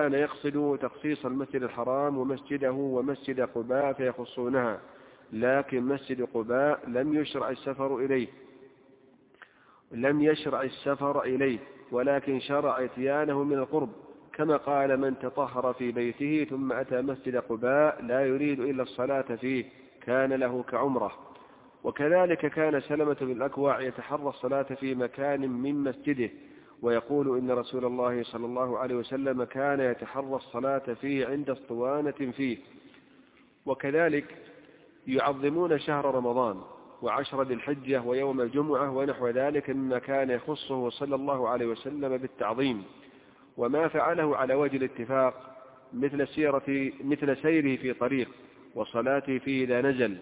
كان يقصد تخصيص المسجد الحرام ومسجده ومسجد قباء فيخصونها، لكن مسجد قباء لم يشرع السفر إليه، ولكن شرع اتيانه من القرب، كما قال: من تطهر في بيته ثم أتى مسجد قباء لا يريد إلا الصلاة فيه كان له كعمره. وكذلك كان سلمة بن الأكوع يتحرى الصلاة في مكان من مسجده، ويقول إن رسول الله صلى الله عليه وسلم كان يتحرى الصلاة فيه عند اسطوانة فيه. وكذلك يعظمون شهر رمضان وعشر ذي الحجة ويوم الجمعة ونحو ذلك مما كان يخصه صلى الله عليه وسلم بالتعظيم، وما فعله على وجه الاتفاق مثل سيره في طريق، وصلاته فيه إذا نزل،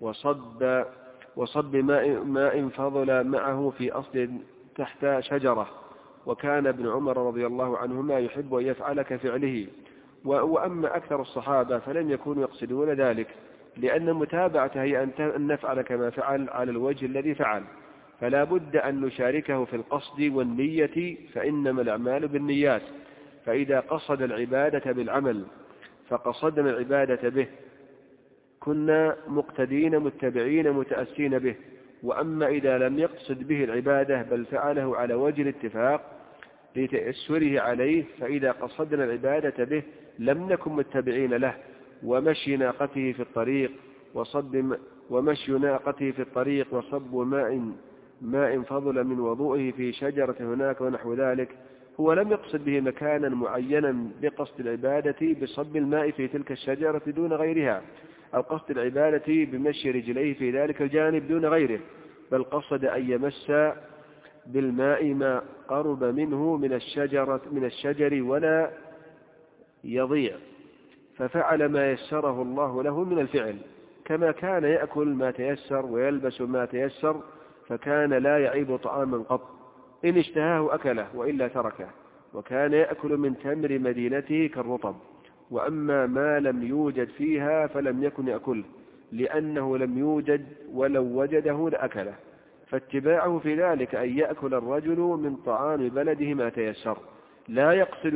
وصب ماء فضل معه في أصل تحت شجرة. وكان ابن عمر رضي الله عنهما يحب أن يفعل كفعله. وأما أكثر الصحابة فلم يكونوا يقصدون ذلك، لأن متابعته هي أن نفعل كما فعل على الوجه الذي فعل، فلا بد أن نشاركه في القصد والنية، فإنما الأعمال بالنيات. فإذا قصد العبادة بالعمل فقصدنا العبادة به كنا مقتدين متبعين متأسين به. وأما إذا لم يقصد به العبادة بل فعله على وجه الاتفاق لتأسره عليه، فإذا قصدنا العبادة به لم نكن متبعين له. ومشي ناقته في الطريق وصب ماء فضل من وضوئه في شجرة هناك ونحو ذلك، هو لم يقصد به مكانا معينا بقصد العبادة بصب الماء في تلك الشجرة دون غيرها، أو قصد العبادة بمشي رجليه في ذلك الجانب دون غيره، بل قصد أن يمس بالماء ما قرب منه من الشجر ولا يضيع، ففعل ما يسره الله له من الفعل، كما كان يأكل ما تيسر ويلبس ما تيسر، فكان لا يعيب طعاما قط، إن اشتهاه أكله وإلا تركه. وكان يأكل من تمر مدينته كالرطب، وأما ما لم يوجد فيها فلم يكن يأكله، لأنه لم يوجد ولو وجده لأكله. فاتباعه في ذلك أن يأكل الرجل من طعام بلده ما تيسر، لا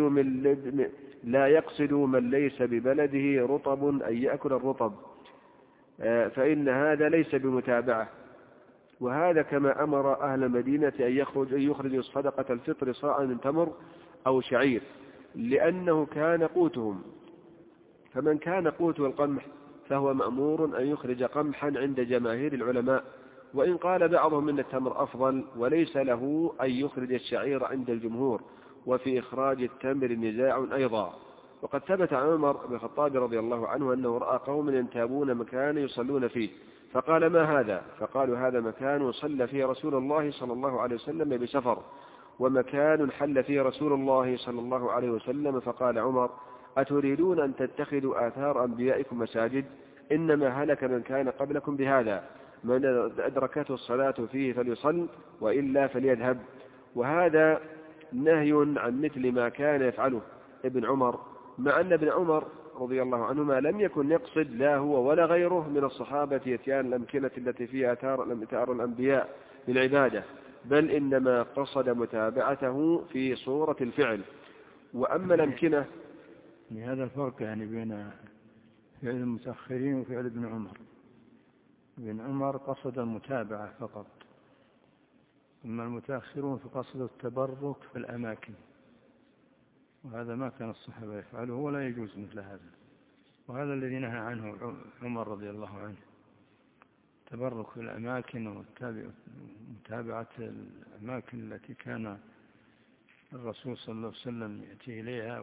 يقصد من ليس ببلده رطب أن يأكل الرطب، فإن هذا ليس بمتابعة. وهذا كما أمر أهل المدينة أن يخرجوا صدقة الفطر صاعا من تمر أو شعير، لأنه كان قوتهم، فمن كان قوته القمح فهو مأمور أن يخرج قمحا عند جماهير العلماء، وإن قال بعضهم إن التمر أفضل وليس له أن يخرج الشعير عند الجمهور. وفي إخراج التمر نزاع أيضا. وقد ثبت عن عمر بن الخطاب رضي الله عنه أنه رأى قوم ينتابون مكان يصلون فيه، فقال: ما هذا؟ فقالوا: هذا مكان صلى فيه رسول الله صلى الله عليه وسلم بسفر، ومكان حل فيه رسول الله صلى الله عليه وسلم. فقال عمر: أتريدون أن تتخذوا آثار أنبيائكم مساجد؟ إنما هلك من كان قبلكم بهذا، من أدركته الصلاة فيه فليصل وإلا فليذهب. وهذا نهي عن مثل ما كان يفعله ابن عمر، مع أن ابن عمر رضي الله عنهما لم يكن يقصد لا هو ولا غيره من الصحابة يتيان الأمكنة التي فيها آثار الأنبياء للعبادة، بل إنما قصد متابعته في صورة الفعل. وأما الأمكنة، هذا الفرق بين فعل المتأخرين وفعل ابن عمر. ابن عمر قصد المتابعة فقط، أما المتأخرون فقصدوا التبرك في الأماكن، وهذا ما كان الصحابة يفعله ولا يجوز مثل هذا. وهذا الذي نهى عنه عمر رضي الله عنه، تبرك في الأماكن ومتابعة الأماكن التي كان الرسول صلى الله عليه وسلم يأتي إليها،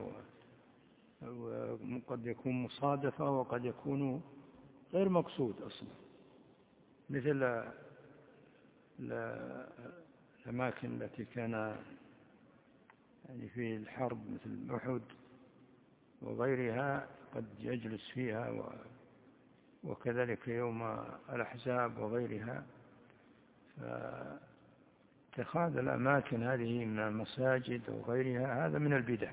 وقد يكون مصادفة وقد يكون غير مقصود أصلا، مثل الأماكن التي كان في الحرب مثل أحد وغيرها قد يجلس فيها، وكذلك يوم الأحزاب وغيرها. فاتخاذ الأماكن هذه من المساجد وغيرها هذا من البدع.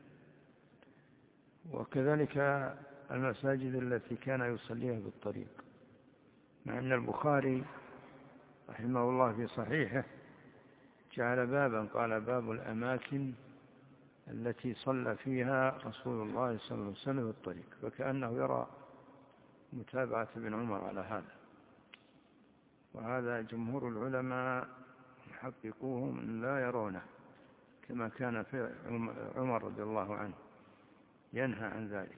وكذلك المساجد التي كان يصليها بالطريق، مع أن البخاري رحمه الله في صحيحه جعل بابا قال: باب الأماكن التي صلى فيها رسول الله صلى الله عليه وسلم الطريق، فكأنه يرى متابعة ابن عمر على هذا. وهذا جمهور العلماء محققوهم لا يرونه، كما كان في عمر رضي الله عنه ينهى عن ذلك.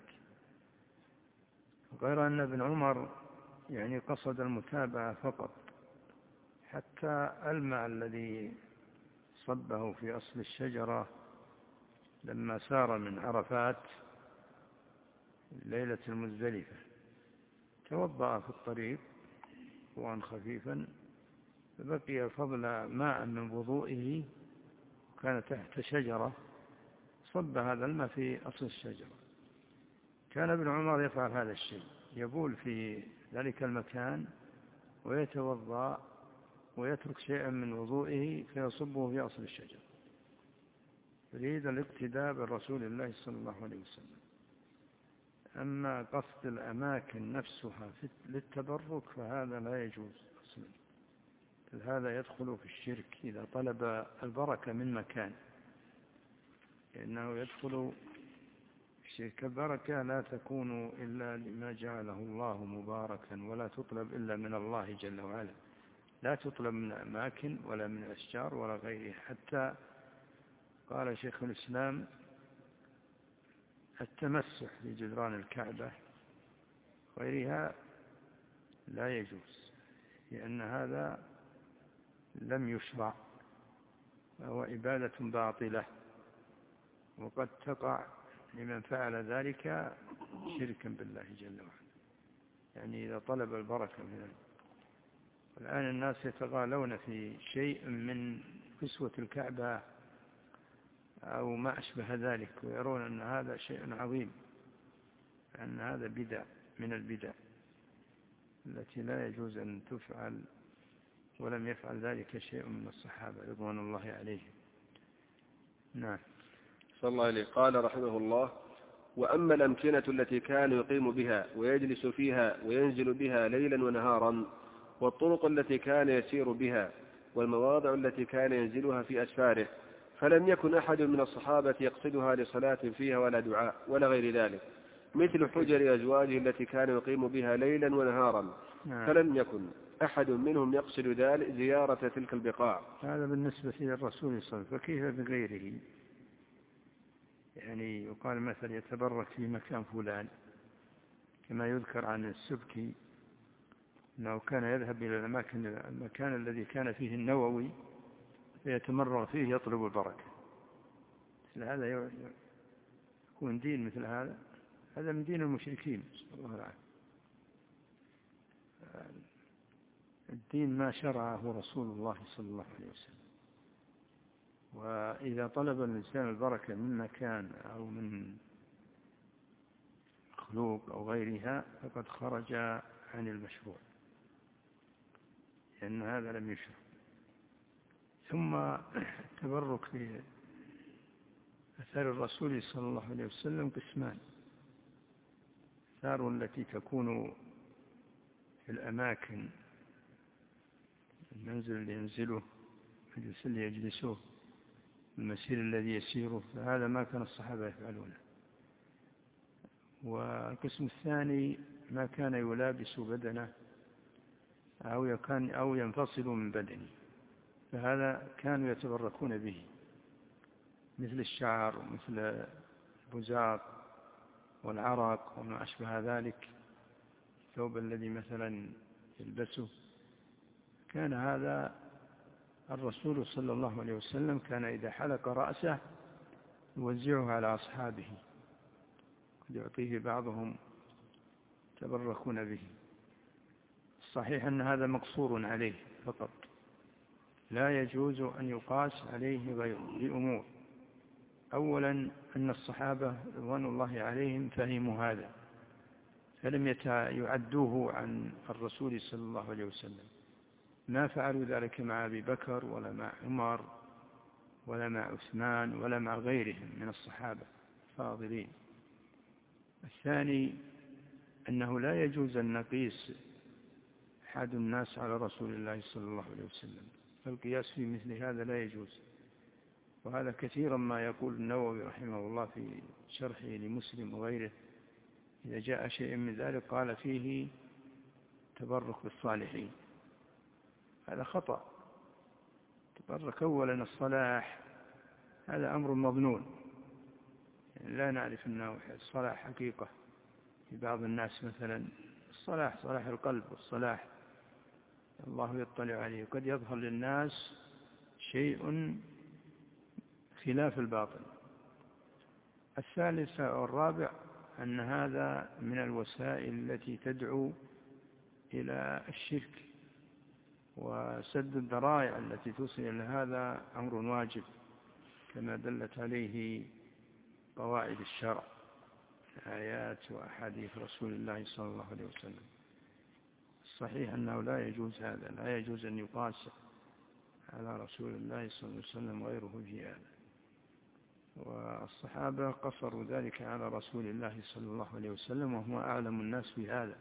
غير أن ابن عمر يعني قصد المتابعة فقط، حتى الماء الذي صبه في أصل الشجرة لما سار من عرفات ليلة المزدلفة توضأ في الطريق وضوءا خفيفا، فبقي فضل ماء من وضوئه وكان تحت شجرة، صب هذا الماء في أصل الشجرة. كان ابن عمر يفعل هذا الشيء، يبول في ذلك المكان ويتوضأ ويترك شيئا من وضوئه فيصبه في أصل الشجرة، يريد الاقتداء بالرسول الله صلى الله عليه وسلم. أما قصد الأماكن نفسها للتبرك فهذا لا يجوز أصلا، هذا يدخل في الشرك إذا طلب البركة من مكان، لأنه يدخل الشرك. البركة لا تكون إلا لما جعله الله مباركا، ولا تطلب إلا من الله جل وعلا، لا تطلب من أماكن ولا من أشجار ولا غيرها. حتى قال شيخ الإسلام التمسح بجدران الكعبة غيرها لا يجوز، لأن هذا لم يشرع وهو عبادة باطلة، وقد تقع لمن فعل ذلك شركا بالله جل وعلا، يعني إذا طلب البركة من الآن الناس يتغالون في شيء من كسوة الكعبة أو ما أشبه ذلك، ويرون أن هذا شيء عظيم، أن هذا بدع من البدع التي لا يجوز أن تفعل، ولم يفعل ذلك شيء من الصحابة رضوان الله عليهم. نعم. صلى الله عليه. قال رحمه الله: وأما الأمكنة التي كان يقيم بها ويجلس فيها وينزل بها ليلا ونهارا، والطرق التي كان يسير بها، والمواضع التي كان ينزلها في أسفاره، فلم يكن أحد من الصحابة يقصدها لصلاة فيها ولا دعاء ولا غير ذلك، مثل حجر أزواجه التي كان يقيم بها ليلا ونهارا، فلم يكن أحد منهم يقصد ذلك زيارة تلك البقاع. هذا بالنسبة للرسول صلى الله عليه وسلم، فكيف بغيره؟ يعني يقال مثل يتبرك في مكان فلان، كما يذكر عن السبكي أنه كان يذهب إلى المكان الذي كان فيه النووي فيتمرغ فيه يطلب البركة. مثل هذا يكون دين مثل هذا؟ هذا من دين المشركين، صلى الله عليه وسلم. الدين ما شرعه رسول الله صلى الله عليه وسلم. وإذا طلب الإنسان البركة من مكان أو من مخلوق أو غيرها فقد خرج عن المشروع، لأن هذا لم يشرع. ثم التبرك في أثار الرسول صلى الله عليه وسلم قسمان: الآثار التي تكون في الأماكن، المنزل اللي ينزله، المجلس اللي يجلسه، المسير الذي يسيره، فهذا ما كان الصحابة يفعلونه. والقسم الثاني ما كان يلابس بدنه أو ينفصل من بدنه، فهذا كانوا يتبركون به، مثل الشعر ومثل البزاق والعرق وما أشبه ذلك، الثوب الذي مثلا يلبسه. كان هذا الرسول صلى الله عليه وسلم كان إذا حلق رأسه يوزعه على أصحابه، قد يعطيه بعضهم يتبركون به. الصحيح أن هذا مقصور عليه فقط، لا يجوز أن يقاس عليه غيره لأمور: أولا أن الصحابة رضوان الله عليهم فهموا هذا فلم يعدوه عن الرسول صلى الله عليه وسلم، ما فعلوا ذلك مع أبي بكر ولا مع عمر ولا مع عثمان ولا مع غيرهم من الصحابة الفاضلين. الثاني أنه لا يجوز أن نقيس أحد الناس على رسول الله صلى الله عليه وسلم، فالقياس في مثل هذا لا يجوز، وهذا كثيرا ما يقول النووي رحمه الله في شرحه لمسلم وغيره، إذا جاء شيء من ذلك قال فيه تبرك بالصالحين. هذا خطأ. تبرك أولا الصلاح هذا أمر مظنون، يعني لا نعرف أنه الصلاح حقيقة. في بعض الناس مثلا الصلاح صلاح القلب والصلاح الله يطلع عليه، قد يظهر للناس شيء خلاف الباطل. الثالث والرابع أن هذا من الوسائل التي تدعو إلى الشرك، وسد الذرائع التي توصل إلى هذا أمر واجب كما دلت عليه قواعد الشرع، آيات وأحاديث رسول الله صلى الله عليه وسلم. الصحيح أنه لا يجوز هذا، لا يجوز أن يقاس على رسول الله صلى الله عليه وسلم غيره في هذا. والصحابة قصروا ذلك على رسول الله صلى الله عليه وسلم، وهو أعلم الناس بهذا،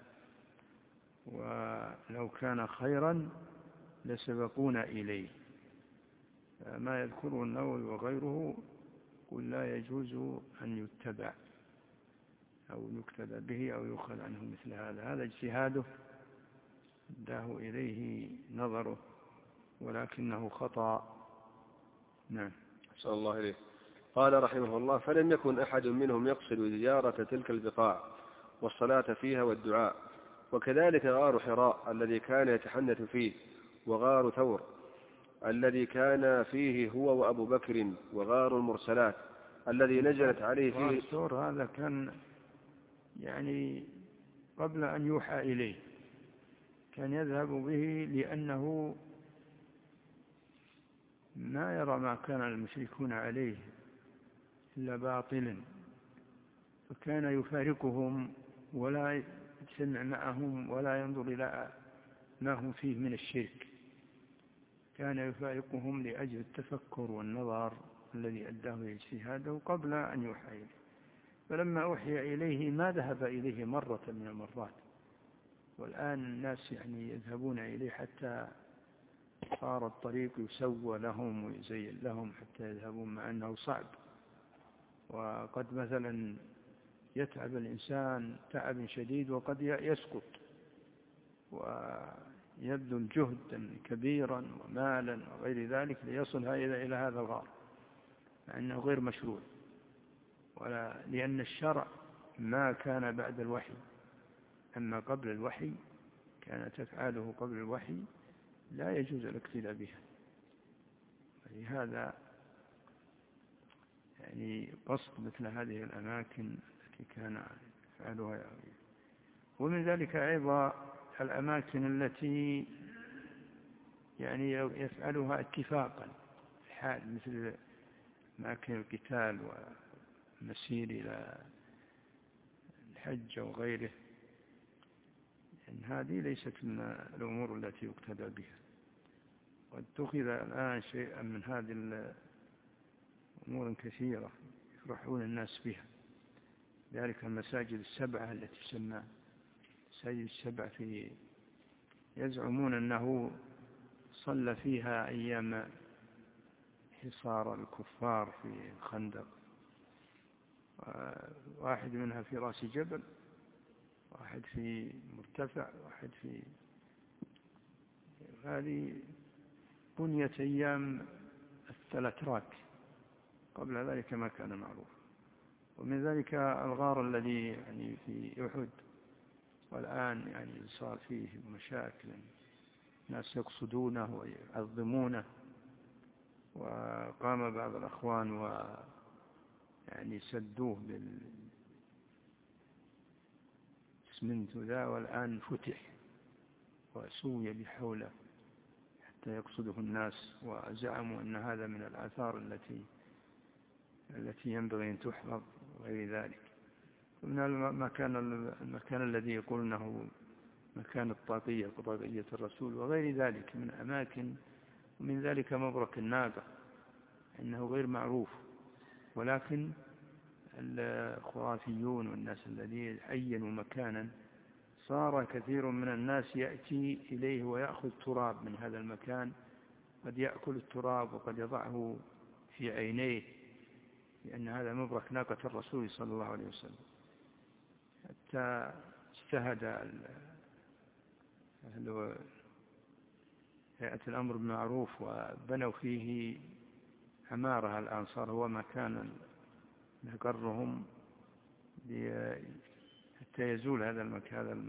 ولو كان خيرا لسبقونا إليه. ما يذكره النووي وغيره قل لا يجوز أن يتبع أو يكتب به أو يؤخذ عنه مثل هذا اجتهاده داه إليه نظره، ولكنه خطأ. نعم. صلى الله عليه. قال رحمه الله: فلم يكن أحد منهم يقصد زيارة تلك البقاع والصلاة فيها والدعاء، وكذلك غار حراء الذي كان يتحنث فيه، وغار ثور الذي كان فيه هو وأبو بكر، وغار المرسلات الذي نزلت عليه فيه. غار ثور هذا كان يعني قبل أن يوحى إليه، كان يذهب به لأنه ما يرى ما كان المشركون عليه إلا باطلا، فكان يفارقهم ولا يجتمع معهم ولا ينظر إلى ما هم فيه من الشرك، كان يفارقهم لأجل التفكر والنظر الذي أداه إلى اجتهاده قبل أن يوحى إليه. فلما أوحي إليه ما ذهب إليه مرة من المرات، والآن الناس يعني يذهبون إليه حتى صار الطريق يسوى لهم ويزين لهم حتى يذهبون، مع أنه صعب. وقد مثلا يتعب الإنسان تعب شديد وقد يسقط ويبذل جهدا كبيرا ومالا وغير ذلك ليصل إلى هذا الغار، مع أنه غير مشروع، لأن الشرع ما كان بعد الوحي، أما قبل الوحي كانت أفعاله قبل الوحي لا يجوز الاقتداء بها. فلهذا يعني قصد مثل هذه الأماكن التي كان يفعلها. ومن ذلك أيضا الأماكن التي يعني يفعلها اتفاقا في حال، مثل أماكن القتال والمسير إلى الحج وغيره، إن هذه ليست من الأمور التي يقتدى بها. قد اتخذ الآن شيئا من هذه الأمور كثيرة يفرحون الناس بها، ذلك المساجد السبعة التي تسمى مساجد السبع، يزعمون أنه صلى فيها أيام حصار الكفار في الخندق، واحد منها في رأس جبل، واحد في مرتفع، واحد في هذه بنيت أيام الثلاثراك، قبل ذلك ما كان معروف. ومن ذلك الغار الذي يعني في أحد، والآن يعني صار فيه مشاكل، الناس يقصدونه ويعظمونه، وقام بعض الأخوان ويعني سدوه بالإسمنت ذا، والآن فتح وسوي بحوله حتى يقصده الناس، وزعموا أن هذا من الآثار التي ينبغي أن تحفظ وغير ذلك. ومن المكان الذي يقول أنه مكان الطاقية قضائية الرسول وغير ذلك من أماكن. ومن ذلك مبرك الناقة، إنه غير معروف، ولكن الخرافيون والناس الذين عينوا مكانا صار كثير من الناس يأتي إليه ويأخذ تراب من هذا المكان، قد يأكل التراب وقد يضعه في عينيه لأن هذا مبرك ناقة الرسول صلى الله عليه وسلم، حتى اجتهد أهل هيئة الأمر بالمعروف وبنوا فيه عمارة الأنصار، هو مكان نقرهم حتى يزول هذا المكان.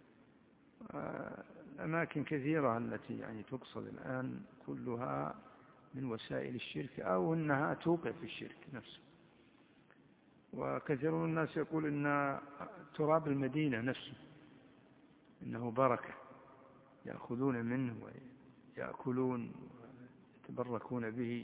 الأماكن كثيرة التي يعني تقصد الآن كلها من وسائل الشرك أو أنها توقع في الشرك نفسه. وكثير من الناس يقول أن تراب المدينة نفسه إنه بركة، يأخذون منه ويأكلون ويتبركون به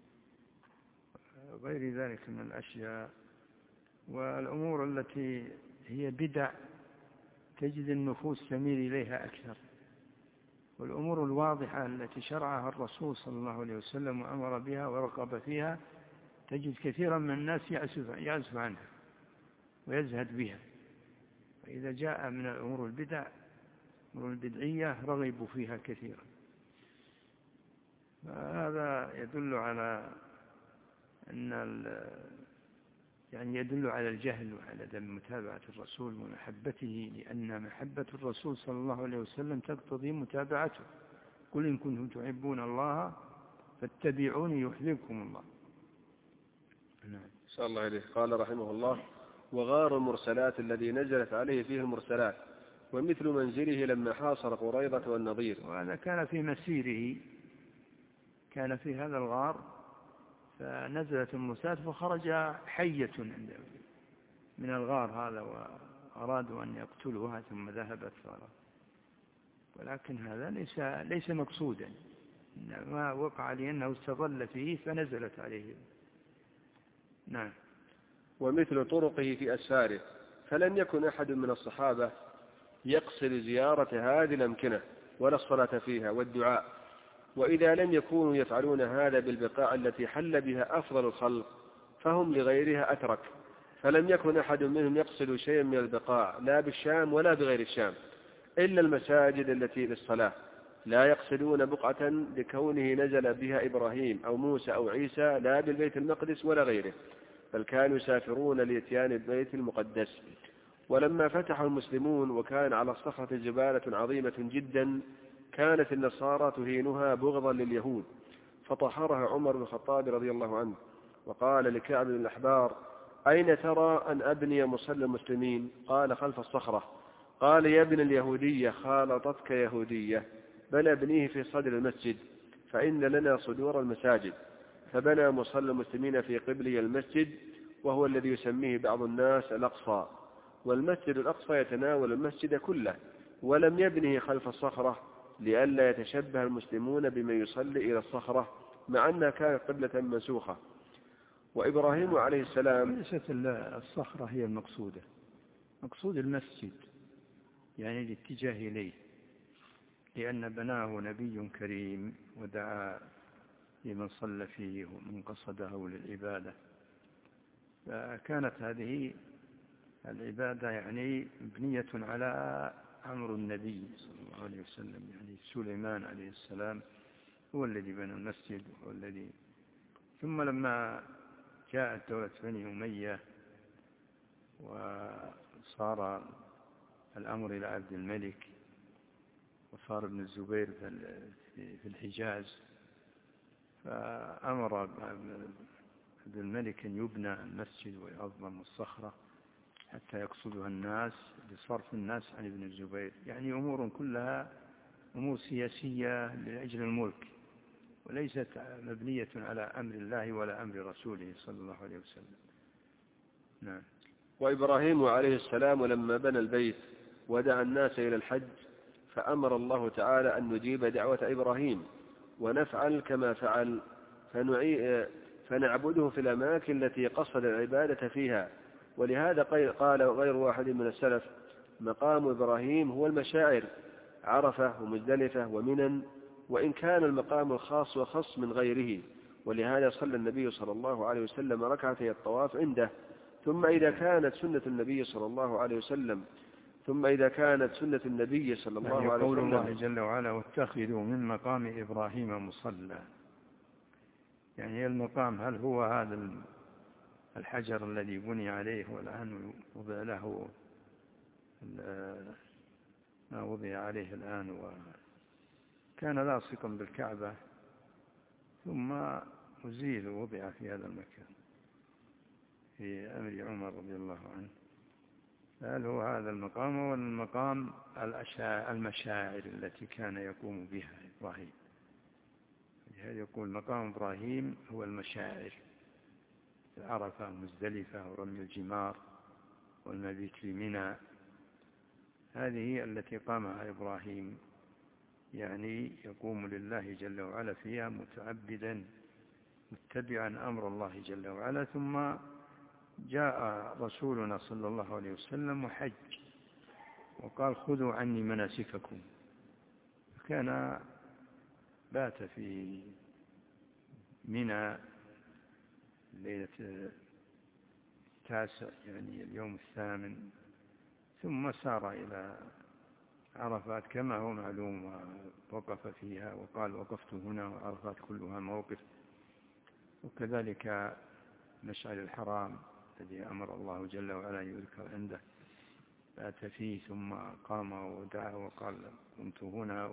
وغير ذلك من الأشياء. والأمور التي هي بدع تجد النفوس تميل إليها أكثر، والأمور الواضحة التي شرعها الرسول صلى الله عليه وسلم وأمر بها ورغب فيها تجد كثيرا من الناس يعزف عنها ويزهد بها. وإذا جاء من الأمور البدعية رغبوا فيها كثيرا. هذا يدل على أن يدل على الجهل وعلى عدم متابعة الرسول ومحبته، لأن محبة الرسول صلى الله عليه وسلم تقتضي متابعته. قل إن كنتم تحبون الله فاتبعوني يحببكم الله. نعم. صلى الله عليه. قال رحمه الله: وغار المرسلات الذي نزلت عليه فيه المرسلات، ومثل منزله لما حاصر قريضة والنضير. وهذا كان في مسيره، كان في هذا الغار فنزلت المرسلات فخرج حية من الغار هذا وأرادوا أن يقتلوها ثم ذهبت. ولكن هذا ليس مقصودا، ما وقع لأنه استظل فيه فنزلت عليه. نعم. ومثل طرقه في أسفاره، فلم يكن أحد من الصحابة يقصد زيارة هذه الأمكنة ولا الصلاة فيها والدعاء، وإذا لم يكونوا يفعلون هذا بالبقاع التي حل بها أفضل الخلق فهم لغيرها أترك. فلم يكن أحد منهم يقصد شيئا من البقاع لا بالشام ولا بغير الشام إلا المساجد التي للصلاة، لا يقصدون بقعة لكونه نزل بها إبراهيم أو موسى أو عيسى، لا بالبيت المقدس ولا غيره، بل كانوا يسافرون لإتيان البيت المقدس. ولما فتح المسلمون وكان على الصخرة جبالة عظيمة جدا، كانت النصارى تهينها بغضا لليهود، فطهرها عمر بن الخطاب رضي الله عنه، وقال لكعب بن الأحبار: أين ترى أن أبني مصلى المسلمين؟ قال: خلف الصخرة. قال: يا ابن اليهودية خالطتك يهودية، بل ابنيه في صدر المسجد، فإن لنا صدور المساجد. فبنى مصلى المسلمين في قبلي المسجد، وهو الذي يسميه بعض الناس الأقصى، والمسجد الأقصى يتناول المسجد كله، ولم يبنه خلف الصخرة لئلا يتشبه المسلمون بمن يصلي إلى الصخرة، مع أنها كانت قبلة منسوخة. وإبراهيم عليه السلام، ليست الصخرة هي المقصودة، مقصود المسجد يعني الاتجاه إليه، لأن بناه نبي كريم ودعا لمن صلى فيه ومن قصده للعبادة. فكانت هذه العبادة يعني مبنية على أمر النبي صلى الله عليه وسلم، يعني سليمان عليه السلام هو الذي بنى المسجد والذي. ثم لما جاءت دولة بني أمية وصار الأمر إلى عبد الملك، وصار ابن الزبير في الحجاز، فأمر عبد الملك أن يبنى المسجد ويعظم الصخرة حتى يقصدها الناس لصرف الناس عن ابن الزبير. يعني أمور كلها أمور سياسية لأجل الملك، وليست مبنية على أمر الله ولا أمر رسوله صلى الله عليه وسلم. نعم. وإبراهيم عليه السلام لما بنى البيت ودعا الناس إلى الحج، فأمر الله تعالى أن نجيب دعوة إبراهيم ونفعل كما فعل، فنعبده في الأماكن التي قصد العبادة فيها. ولهذا قال غير واحد من السلف: مقام إبراهيم هو المشاعر، عرفة ومزدلفة ومنن، وإن كان المقام الخاص وخص من غيره. ولهذا صلى النبي صلى الله عليه وسلم ركعتي الطواف عنده. ثم إذا كانت سنة النبي صلى الله عليه وسلم قول الله جل وعلا: واتخذوا من مقام إبراهيم مصلى، يعني المقام هل هو هذا الحجر الذي بني عليه والآن وضع له ما وضع عليه الآن وكان لاصقا بالكعبة ثم أزيل ووضع في هذا المكان في أمر عمر رضي الله عنه. هل هو هذا المقام هو المقام المشاعر التي كان يقوم بها إبراهيم؟ هذا يقول مقام إبراهيم هو المشاعر، عرفة مزدلفة ورمي الجمار والمبيت في منى، هذه التي قامها إبراهيم، يعني يقوم لله جل وعلا فيها متعبدا متبعا أمر الله جل وعلا. ثم جاء رسولنا صلى الله عليه وسلم وحج وقال خذوا عني مناسككم، فكان بات في منى ليلة 9 يعني اليوم 8، ثم سار إلى عرفات كما هو معلوم ووقف فيها وقال وقفت هنا، وعرفات كلها موقف. وكذلك مشعر الحرام الذي أمر الله جل وعلا يذكر عنده بات فيه، ثم قام ودعا وقال كنت هنا،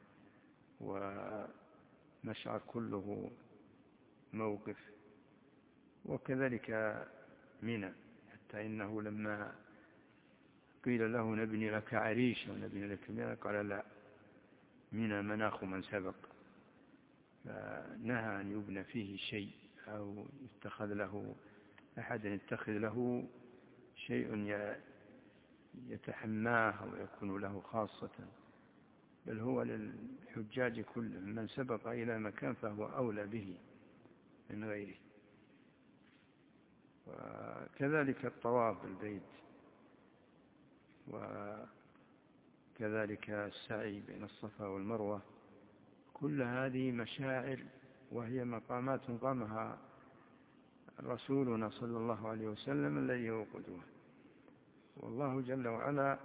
ومشعر كله موقف. وكذلك منى، حتى إنه لما قيل له نبني لك عريشا ونبني لك منى قال لا، منى مناخ من سبق، فنهى أن يبنى فيه شيء أو يتخذ له أحد يتخذ له شيء يتحماه أو يكون له خاصة، بل هو للحجاج كلهم، من سبق إلى مكان فهو أولى به من غيره. وكذلك الطواف بالبيت، وكذلك السعي بين الصفا والمروة، كل هذه مشاعر وهي مقامات قامها رسولنا صلى الله عليه وسلم الذي هو قدوة. والله جل وعلا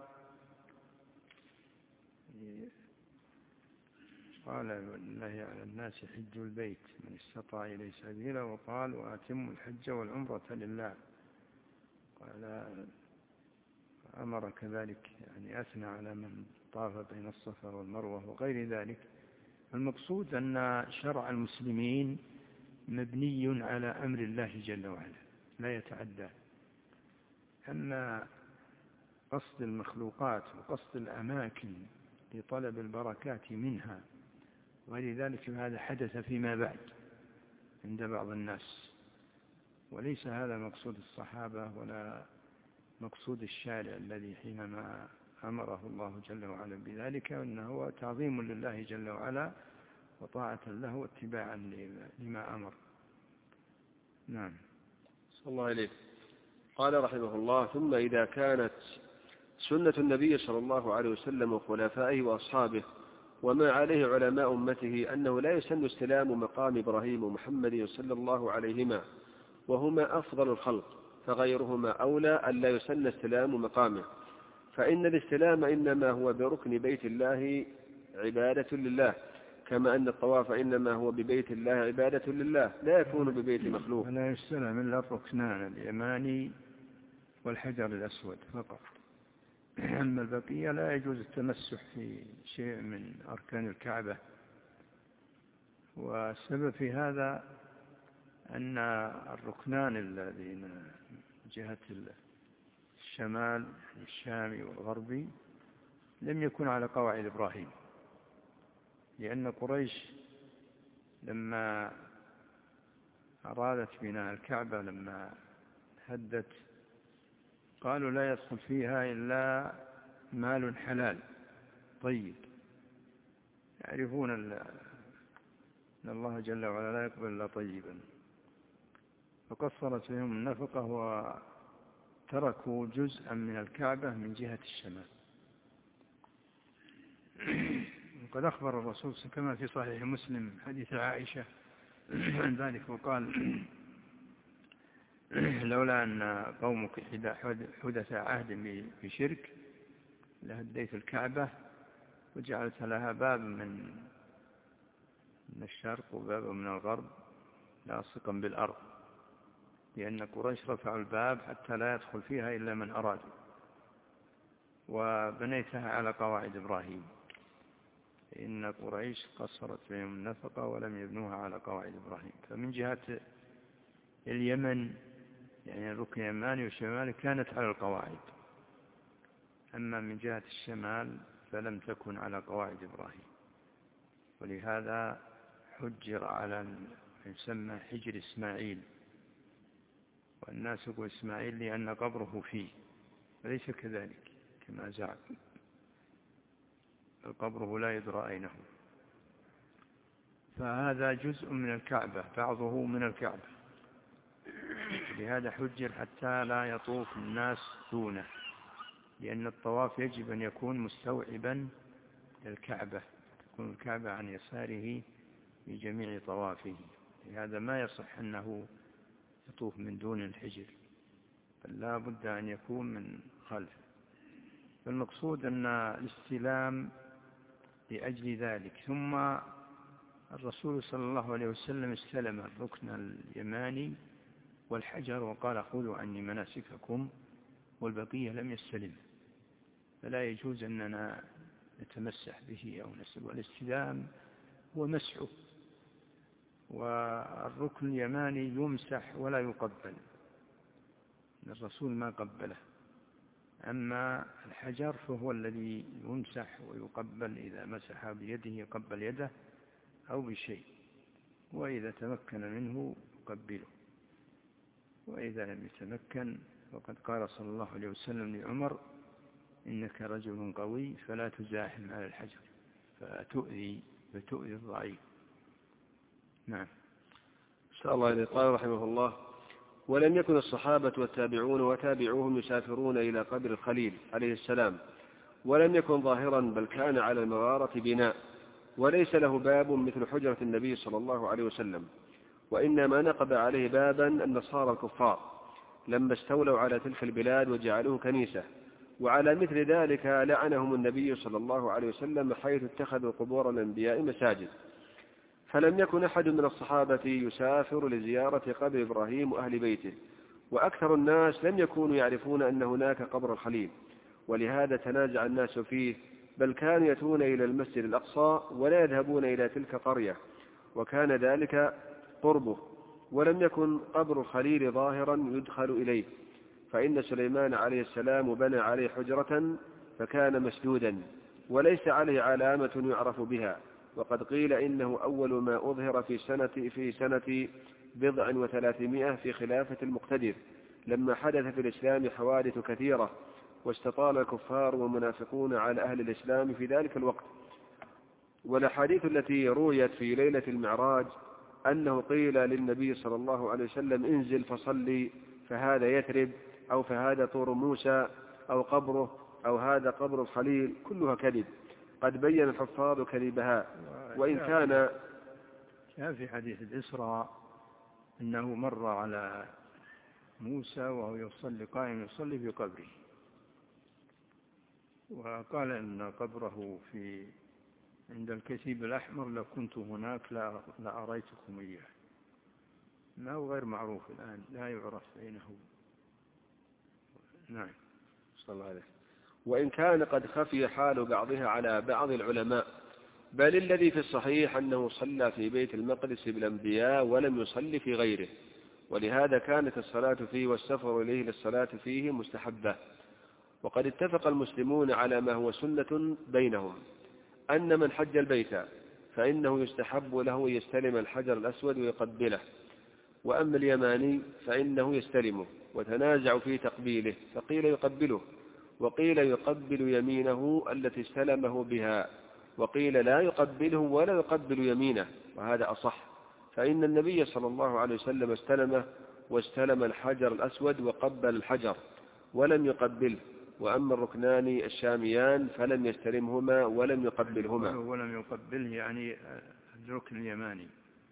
قال لله على الناس حج البيت من استطاع إليه سبيلا، وقال وأتموا الحج والعمرة لله. قال أمر كذلك يعني أثنى على من طاف بين الصفا والمروة وغير ذلك. المقصود أن شرع المسلمين مبني على أمر الله جل وعلا لا يتعدى. أما قصد المخلوقات وقصد الأماكن لطلب البركات منها وغير ذلك، هذا حدث فيما بعد عند بعض الناس، وليس هذا مقصود الصحابة ولا مقصود الشارع الذي حينما أمره الله جل وعلا بذلك، إنه هو تعظيم لله جل وعلا وطاعة له واتباعا لما أمر. نعم. صلى الله عليه. قال رحمه الله: ثم إذا كانت سنة النبي صلى الله عليه وسلم وخلفائه وأصحابه وما عليه علماء أمته أنه لا يسن استلام مقام إبراهيم ومحمد صلى الله عليهما وهما أفضل الخلق، فغيرهما أولى أن لا يسن استلام مقامه، فإن الاستلام إنما هو بركن بيت الله عبادة لله، كما أن الطواف إنما هو ببيت الله عبادة لله لا يكون ببيت مخلوق. لا يستلم إلا الركنان اليماني والحجر الأسود فقط، أما البقية لا يجوز التمسح في شيء من أركان الكعبة. والسبب في هذا أن الركنان الذين جهة الشمال الشامي والغربي لم يكن على قواعد إبراهيم، لأن قريش لما أرادت بناء الكعبة لما هدت قالوا لا يدخل فيها إلا مال حلال طيب، يعرفون أن الله جل وعلا لا يقبل إلا طيبا، فقصرت فيهم النفقة وتركوا جزءا من الكعبة من جهة الشمال. وقد أخبر الرسول كما في صحيح مسلم حديث عائشة عن ذلك وقال: لولا أن قومك حدث عهد بشرك لهديت الكعبة وجعلت لها باب من الشرق وباب من الغرب لاصقا بالأرض، لأن قريش رفعوا الباب حتى لا يدخل فيها إلا من أراد، وبنيتها على قواعد إبراهيم، إن قريش قصرت بهم النفقة ولم يبنوها على قواعد إبراهيم. فمن جهة اليمن يعني الركن اليماني والشمالي كانت على القواعد، أما من جهة الشمال فلم تكن على قواعد إبراهيم، ولهذا حجر على ما يسمى حجر إسماعيل، والناس يقول إسماعيل لأن قبره فيه، وليس كذلك كما زعم، قبره لا يدرى أين هو. فهذا جزء من الكعبة، بعضه من الكعبة، لهذا حجر حتى لا يطوف الناس دونه، لأن الطواف يجب أن يكون مستوعبا للكعبة، تكون الكعبة عن يساره في جميع طوافه، لهذا ما يصح أنه يطوف من دون الحجر، بل لا بد أن يكون من خلفه. فالمقصود أن الاستلام لأجل ذلك. ثم الرسول صلى الله عليه وسلم استلم الركن اليماني والحجر وقال خذوا عني مناسككم، والبقية لم يستلم، فلا يجوز أننا نتمسح به أو نسل. والاستلام هو مسحه، والركن اليماني يمسح ولا يقبل، الرسول ما قبله، أما الحجر فهو الذي يمسح ويقبل، إذا مسح بيده قبل يده أو بشيء، وإذا تمكن منه يقبله، وإذا لم يتمكن وقد قال صلى الله عليه وسلم لعمر إنك رجل قوي فلا تزاحم على الحجر فتؤذي الضعيف. نعم. شاء الله. قال رحمه الله: ولم يكن الصحابة والتابعون وتابعوهم يسافرون إلى قبر الخليل عليه السلام، ولم يكن ظاهرا، بل كان على المغارة بناء، وليس له باب مثل حجرة النبي صلى الله عليه وسلم، وإنما نقب عليه بابا النصارى الكفار لما استولوا على تلك البلاد وجعلوه كنيسة، وعلى مثل ذلك لعنهم النبي صلى الله عليه وسلم حيث اتخذوا قبور الأنبياء مساجد. فلم يكن أحد من الصحابة يسافر لزيارة قبر إبراهيم وأهل بيته، وأكثر الناس لم يكونوا يعرفون أن هناك قبر الخليل، ولهذا تنازع الناس فيه، بل كانوا يأتون إلى المسجد الأقصى ولا يذهبون إلى تلك القرية، وكان ذلك قربه. ولم يكن قبر الخليل ظاهرا يدخل إليه، فإن سليمان عليه السلام بنى عليه حجرة فكان مسدودا وليس عليه علامة يعرف بها، وقد قيل إنه أول ما أظهر في سنة 300 في خلافة المقتدر، لما حدث في الإسلام حوادث كثيرة واستطال الكفار والمنافقون على أهل الإسلام في ذلك الوقت. والأحاديث التي رويت في ليلة المعراج أنه قيل للنبي صلى الله عليه وسلم انزل فصلي، فهذا يثرب، أو فهذا طور موسى، أو قبره، أو هذا قبر الخليل، كلها كذب، قد بين الحفاظ كذبها. وإن كان في حديث الإسراء أنه مر على موسى وهو يصلي قائم يصلي في قبره، وقال أن قبره عند الكثيب الأحمر لو كنت هناك لأريتكم إياه، إنه غير معروف الآن، لا يعرف أين هو. نعم. صلى الله عليه. وإن كان قد خفي حال بعضها على بعض العلماء، بل الذي في الصحيح أنه صلى في بيت المقدس بالأنبياء ولم يصلي في غيره، ولهذا كانت الصلاة فيه والسفر إليه للصلاة فيه مستحبة. وقد اتفق المسلمون على ما هو سنة بينهم، أن من حج البيت فإنه يستحب له يستلم الحجر الأسود ويقبله، وأما اليماني فإنه يستلمه، وتنازع في تقبيله، فقيل يقبله، وقيل يقبل يمينه التي استلمه بها، وقيل لا يقبله ولا يقبل يمينه، وهذا أصح، فإن النبي صلى الله عليه وسلم استلمه واستلم الحجر الأسود وقبل الحجر ولم يقبله. وأما الركنان الشاميان فلم يستلمهما ولم يقبلهما. ولم يقبله يعني الركن اليماني.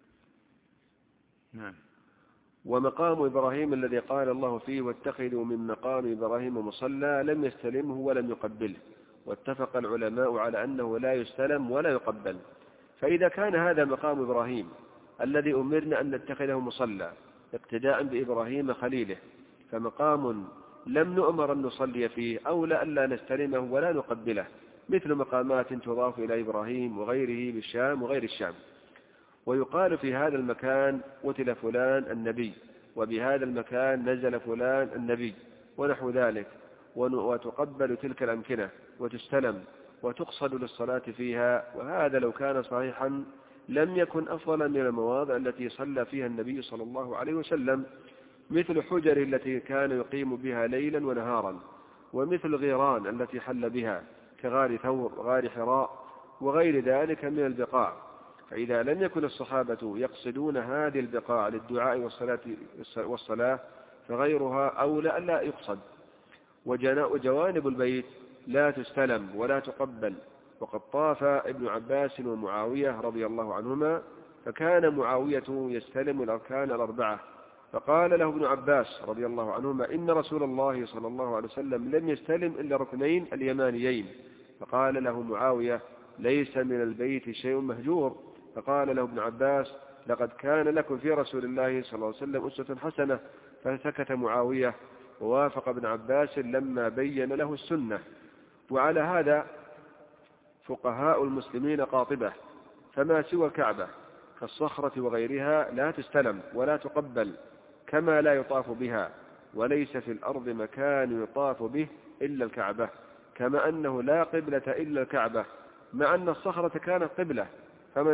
نعم. ومقام إبراهيم الذي قال الله فيه واتخذوا من مقام إبراهيم مصلى لم يستلمه ولم يقبله، واتفق العلماء على أنه لا يستلم ولا يقبل. فإذا كان هذا مقام إبراهيم الذي أمرنا أن نتخذه مصلى اقتداء بإبراهيم خليله، فمقام لم نؤمر أن نصلي فيه أولى ألا نستلمه ولا نقبله، مثل مقامات تضاف إلى إبراهيم وغيره بالشام وغير الشام. ويقال في هذا المكان قتل فلان النبي، وبهذا المكان نزل فلان النبي، ونحو ذلك، وتقبل تلك الأمكنة وتستلم وتقصد للصلاة فيها. وهذا لو كان صحيحا لم يكن أفضل من المواضع التي صلى فيها النبي صلى الله عليه وسلم، مثل حجر التي كان يقيم بها ليلا ونهارا، ومثل غيران التي حل بها كغار ثور وغار حراء وغير ذلك من البقاع. فإذا لم يكن الصحابة يقصدون هذه البقاع للدعاء والصلاة فغيرها أولى ألا يقصد. وجوانب البيت لا تستلم ولا تقبل. وقد طاف ابن عباس ومعاوية رضي الله عنهما، فكان معاوية يستلم الأركان الأربعة، فقال له ابن عباس رضي الله عنهما: إن رسول الله صلى الله عليه وسلم لم يستلم إلا ركنين اليمانيين. فقال له معاوية: ليس من البيت شيء مهجور. فقال له ابن عباس: لقد كان لكم في رسول الله صلى الله عليه وسلم أسوة حسنة. فسكت معاوية ووافق ابن عباس لما بين له السنة. وعلى هذا فقهاء المسلمين قاطبة، فما سوى الكعبة كالصخرة وغيرها لا تستلم ولا تقبل، كما لا يطاف بها، وليس في الأرض مكان يطاف به إلا الكعبة، كما أنه لا قبلة إلا الكعبة، مع أن الصخرة كانت قبلة، فمن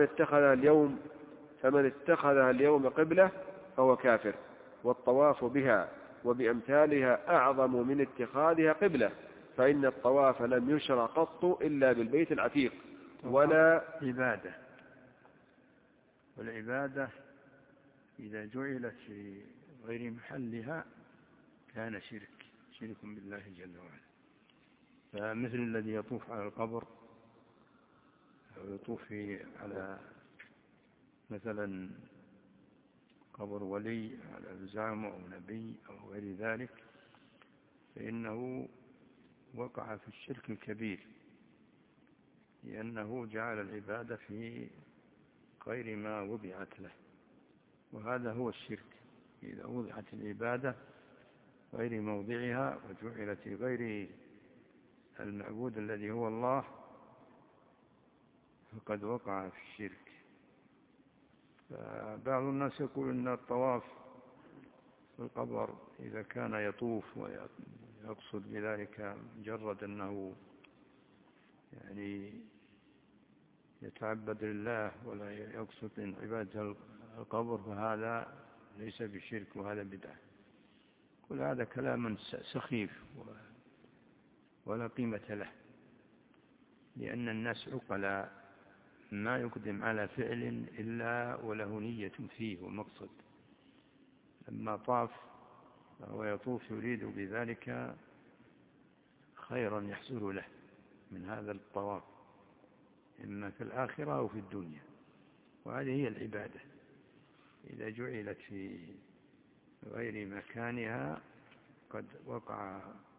اتخذها اليوم قبلة فهو كافر. والطواف بها وبأمثالها أعظم من اتخاذها قبلة، فإن الطواف لم يشرع قط إلا بالبيت العتيق ولا عبادة. والعبادة إذا جعلت في غير محلها كان شرك بالله جل وعلا. فمثل الذي يطوف على القبر أو يطوف على مثلا قبر ولي على زعم أو نبي أو غير ذلك، فإنه وقع في الشرك الكبير، لأنه جعل العبادة في غير ما وضعت له، وهذا هو الشرك. إذا وضعت العبادة غير موضعها وجعلت غير المعبود الذي هو الله فقد وقع في الشرك. فبعض الناس يقول إن الطواف في القبر إذا كان يطوف ويقصد بذلك مجرد أنه يعني يتعبد لله ولا يقصد من عبادة القبر، فهذا ليس بشرك وهذا بدعة. كل هذا كلام سخيف ولا قيمة له، لأن الناس عقلاء، ما يقدم على فعل إلا وله نية فيه ومقصد. لما طاف فهو يطوف يريد بذلك خيرا يحصل له من هذا الطواف، إما في الآخرة أو في الدنيا، وهذه هي العبادة. إذا جعلت في غير مكانها قد وقع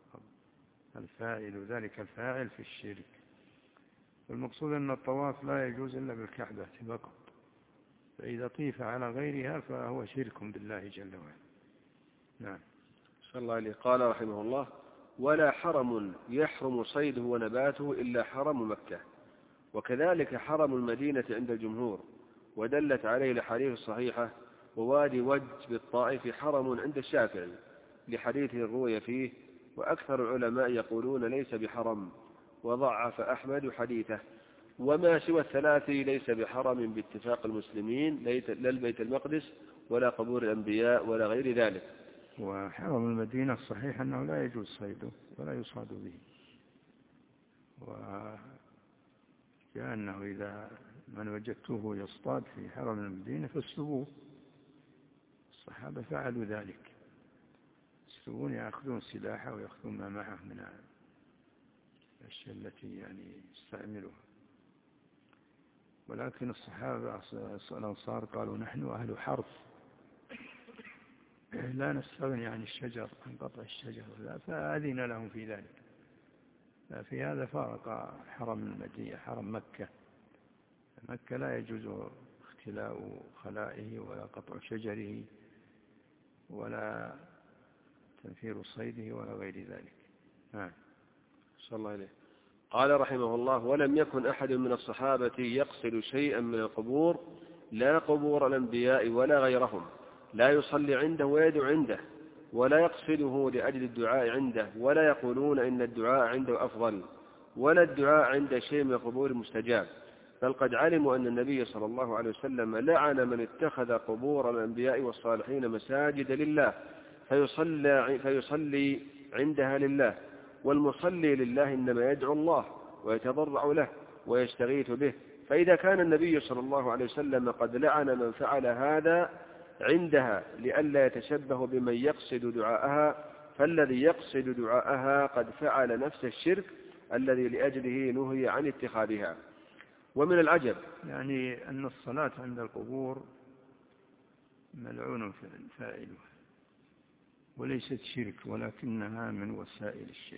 ذلك الفاعل في الشرك. والمقصود أن الطواف لا يجوز إلا بالكعبة فقط، فإذا طيف على غيرها فهو شرك بالله جل وعلا. نعم. صلى الله عليه. قال رحمه الله: ولا حرم يحرم صيده ونباته إلا حرم مكة، وكذلك حرم المدينة عند الجمهور، ودلت عليه الحديث الصحيحة. ووادي وج بالطائف حرم عند الشافعي لحديث روي فيه، وأكثر العلماء يقولون ليس بحرم، وضعف أحمد حديثه. وما سوى الثلاث ليس بحرم باتفاق المسلمين، لا البيت المقدس ولا قبور الأنبياء ولا غير ذلك. وحرم المدينة الصحيح أنه لا يجوز صيده ولا يصاد به، وكأنه إذا من وجدته يصطاد في حرم المدينة فاسلبوه. الصحابة فعلوا ذلك، يسلبون، يأخذون سلاحه ويأخذون ما معه من الأشياء التي يعني يستعملها. ولكن الصحابة الأنصار قالوا: نحن أهل حرث لا نستغني عن الشجر، عن قطع الشجر، فأذن لهم في ذلك. في هذا فارق حرم المدينة حرم مكة. مكة لا يجوز اختلاء خلائه ولا قطع شجره ولا تنفير صيده ولا غير ذلك. صلى الله عليه. قال رحمه الله: ولم يكن أحد من الصحابة يقصد شيئا من القبور، لا قبور الأنبياء ولا غيرهم، لا يصلي عنده ويدعو عنده، ولا يقصده لأجل الدعاء عنده، ولا يقولون إن الدعاء عنده أفضل، ولا الدعاء عند شيء من القبور مستجاب، بل قد علموا أن النبي صلى الله عليه وسلم لعن من اتخذ قبور الأنبياء والصالحين مساجد لله فيصلي عندها لله، والمصلي لله إنما يدعو الله ويتضرع له ويستغيث به. فإذا كان النبي صلى الله عليه وسلم قد لعن من فعل هذا عندها لئلا يتشبه بمن يقصد دعاءها، فالذي يقصد دعاءها قد فعل نفس الشرك الذي لأجله نهي عن اتخاذها. ومن العجب يعني أن الصلاة عند القبور ملعون فاعلها، وليست شرك ولكنها من وسائل الشرك.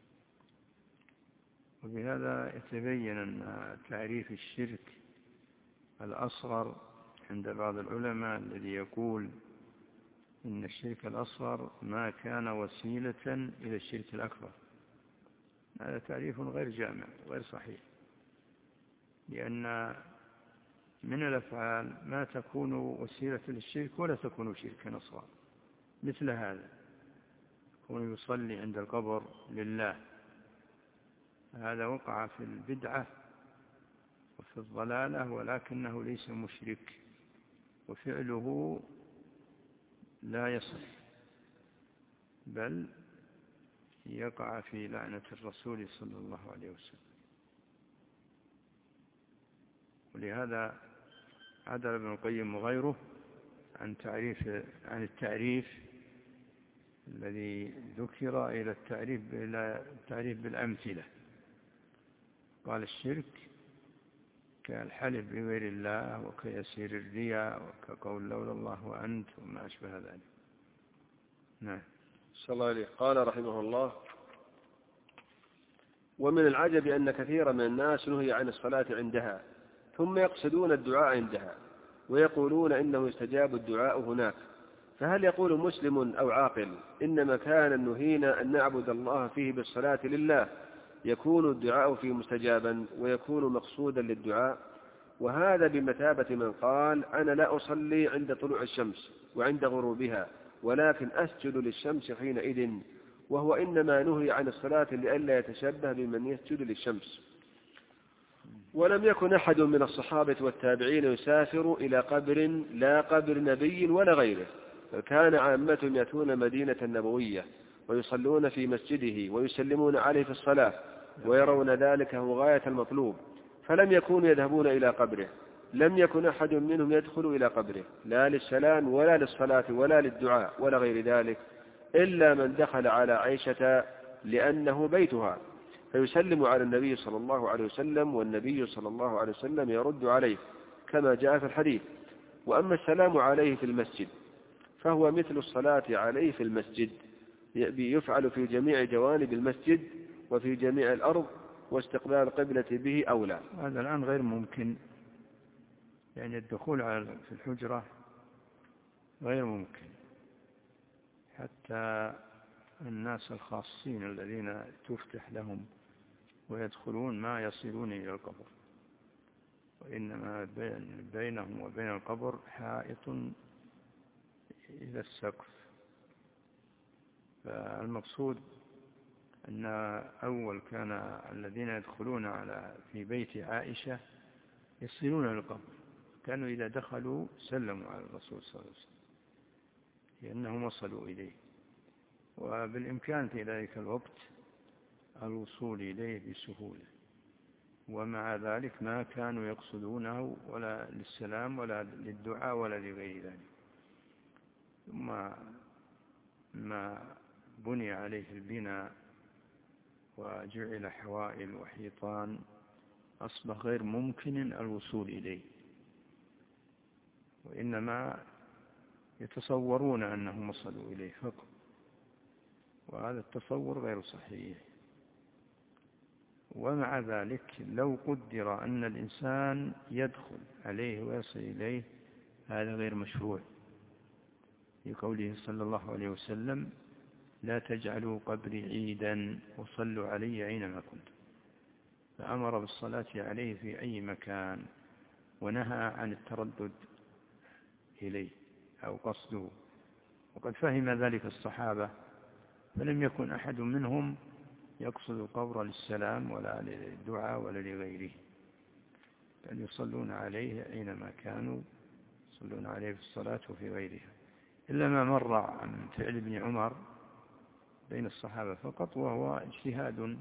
وبهذا يتبين أن تعريف الشرك الأصغر عند بعض العلماء الذي يقول إن الشرك الأصغر ما كان وسيلة إلى الشرك الأكبر، هذا تعريف غير جامع غير صحيح، لأن من الأفعال ما تكون وسيلة للشرك ولا تكون شركا أصغر، مثل هذا يكون يصلي عند القبر لله، هذا وقع في البدعة وفي الضلالة، ولكنه ليس مشرك، وفعله لا يصح، بل يقع في لعنة الرسول صلى الله عليه وسلم. ولهذا عدل ابن القيم وغيره عن التعريف الذي ذكر إلى التعريف بالأمثلة. قال الشرك كالحلف بغير الله، وكيسير الرياء، وكقول لولا الله وأنت، وما أشبه ذلك. نعم. صلى الله عليه. قال رحمه الله: ومن العجب أن كثيرا من الناس نهي عن الصلاة عندها، ثم يقصدون الدعاء عندها ويقولون إنه يستجاب الدعاء هناك. فهل يقول مسلم أو عاقل إن مكانا نهينا أن نعبد الله فيه بالصلاة لله يكون الدعاء فيه مستجابا ويكون مقصودا للدعاء؟ وهذا بمثابة من قال: أنا لا أصلي عند طلوع الشمس وعند غروبها، ولكن أسجد للشمس حينئذ، وهو إنما نهي عن الصلاة لئلا يتشبه بمن يسجد للشمس. ولم يكن أحد من الصحابة والتابعين يسافر إلى قبر لا قبر نبي ولا غيره، فكان عامتهم يأتون مدينة النبوية ويصلون في مسجده ويسلمون عليه في الصلاة، ويرون ذلك هو غاية المطلوب، فلم يكونوا يذهبون إلى قبره. لم يكن أحد منهم يدخل إلى قبره لا للسلام ولا للصلاة ولا للدعاء ولا غير ذلك، إلا من دخل على عائشة لأنه بيتها فيسلم على النبي صلى الله عليه وسلم، والنبي صلى الله عليه وسلم يرد عليه كما جاء في الحديث. وأما السلام عليه في المسجد فهو مثل الصلاة عليه في المسجد، يفعل في جميع جوانب المسجد وفي جميع الأرض، واستقبال القبلة به أولى. هذا الآن غير ممكن، يعني الدخول في الحجرة غير ممكن، حتى الناس الخاصين الذين تفتح لهم ويدخلون ما يصلون إلى القبر، وإنما بينهم وبين القبر حائط إلى السقف. فالمقصود أن أول كان الذين يدخلون في بيت عائشة يصلون إلى القبر، كانوا إذا دخلوا سلموا على الرسول صلى الله عليه وسلم لأنهم وصلوا إليه، وبالإمكان في ذلك الوقت الوصول إليه بسهولة، ومع ذلك ما كانوا يقصدونه ولا للسلام ولا للدعاء ولا لغير ذلك. ثم ما بني عليه البناء وجعل حوائل وحيطان أصبح غير ممكن الوصول إليه، وإنما يتصورون أنهم وصلوا إليه فقط، وهذا التصور غير صحيح. ومع ذلك لو قدر أن الإنسان يدخل عليه ويصل إليه هذا غير مشروع، في قوله صلى الله عليه وسلم: لا تجعلوا قبري عيدا وصلوا علي أينما كنتم. فأمر بالصلاة عليه في أي مكان، ونهى عن التردد إليه أو قصده، وقد فهم ذلك الصحابة، فلم يكن أحد منهم يقصد القبر للسلام ولا للدعاء ولا لغيره، بل يصلون عليه أينما كانوا، يصلون عليه في الصلاة وفي غيرها، إلا ما مر عن فعل ابن عمر بين الصحابة فقط، وهو اجتهاده،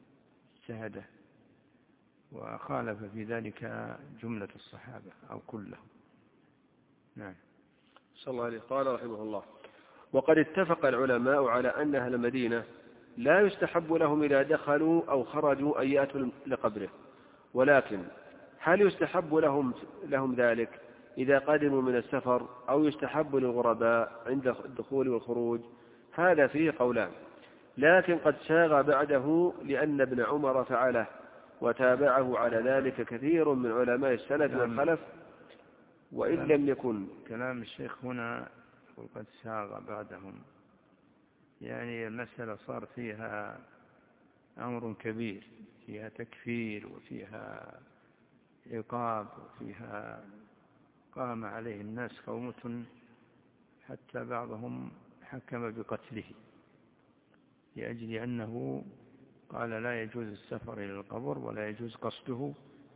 وخالف في ذلك جملة الصحابة أو كلهم. نعم. صلى الله عليه. قال رحمه الله: وقد اتفق العلماء على أن أهل المدينة لا يستحب لهم إذا دخلوا أو خرجوا أن يأتوا لقبره، ولكن هل يستحب لهم ذلك إذا قدموا من السفر، أو يستحب للغرباء عند الدخول والخروج؟ هذا فيه قولان، لكن قد ساغ بعده لأن ابن عمر فعله، وتابعه على ذلك كثير من علماء السلف والخلف، وإن لم يكن. كلام الشيخ هنا وقد ساغ بعدهم، يعني المسألة صار فيها أمر كبير، فيها تكفير وفيها عقاب وفيها قام عليه الناس قومة، حتى بعضهم حكم بقتله لأجل أنه قال لا يجوز السفر إلى القبر ولا يجوز قصده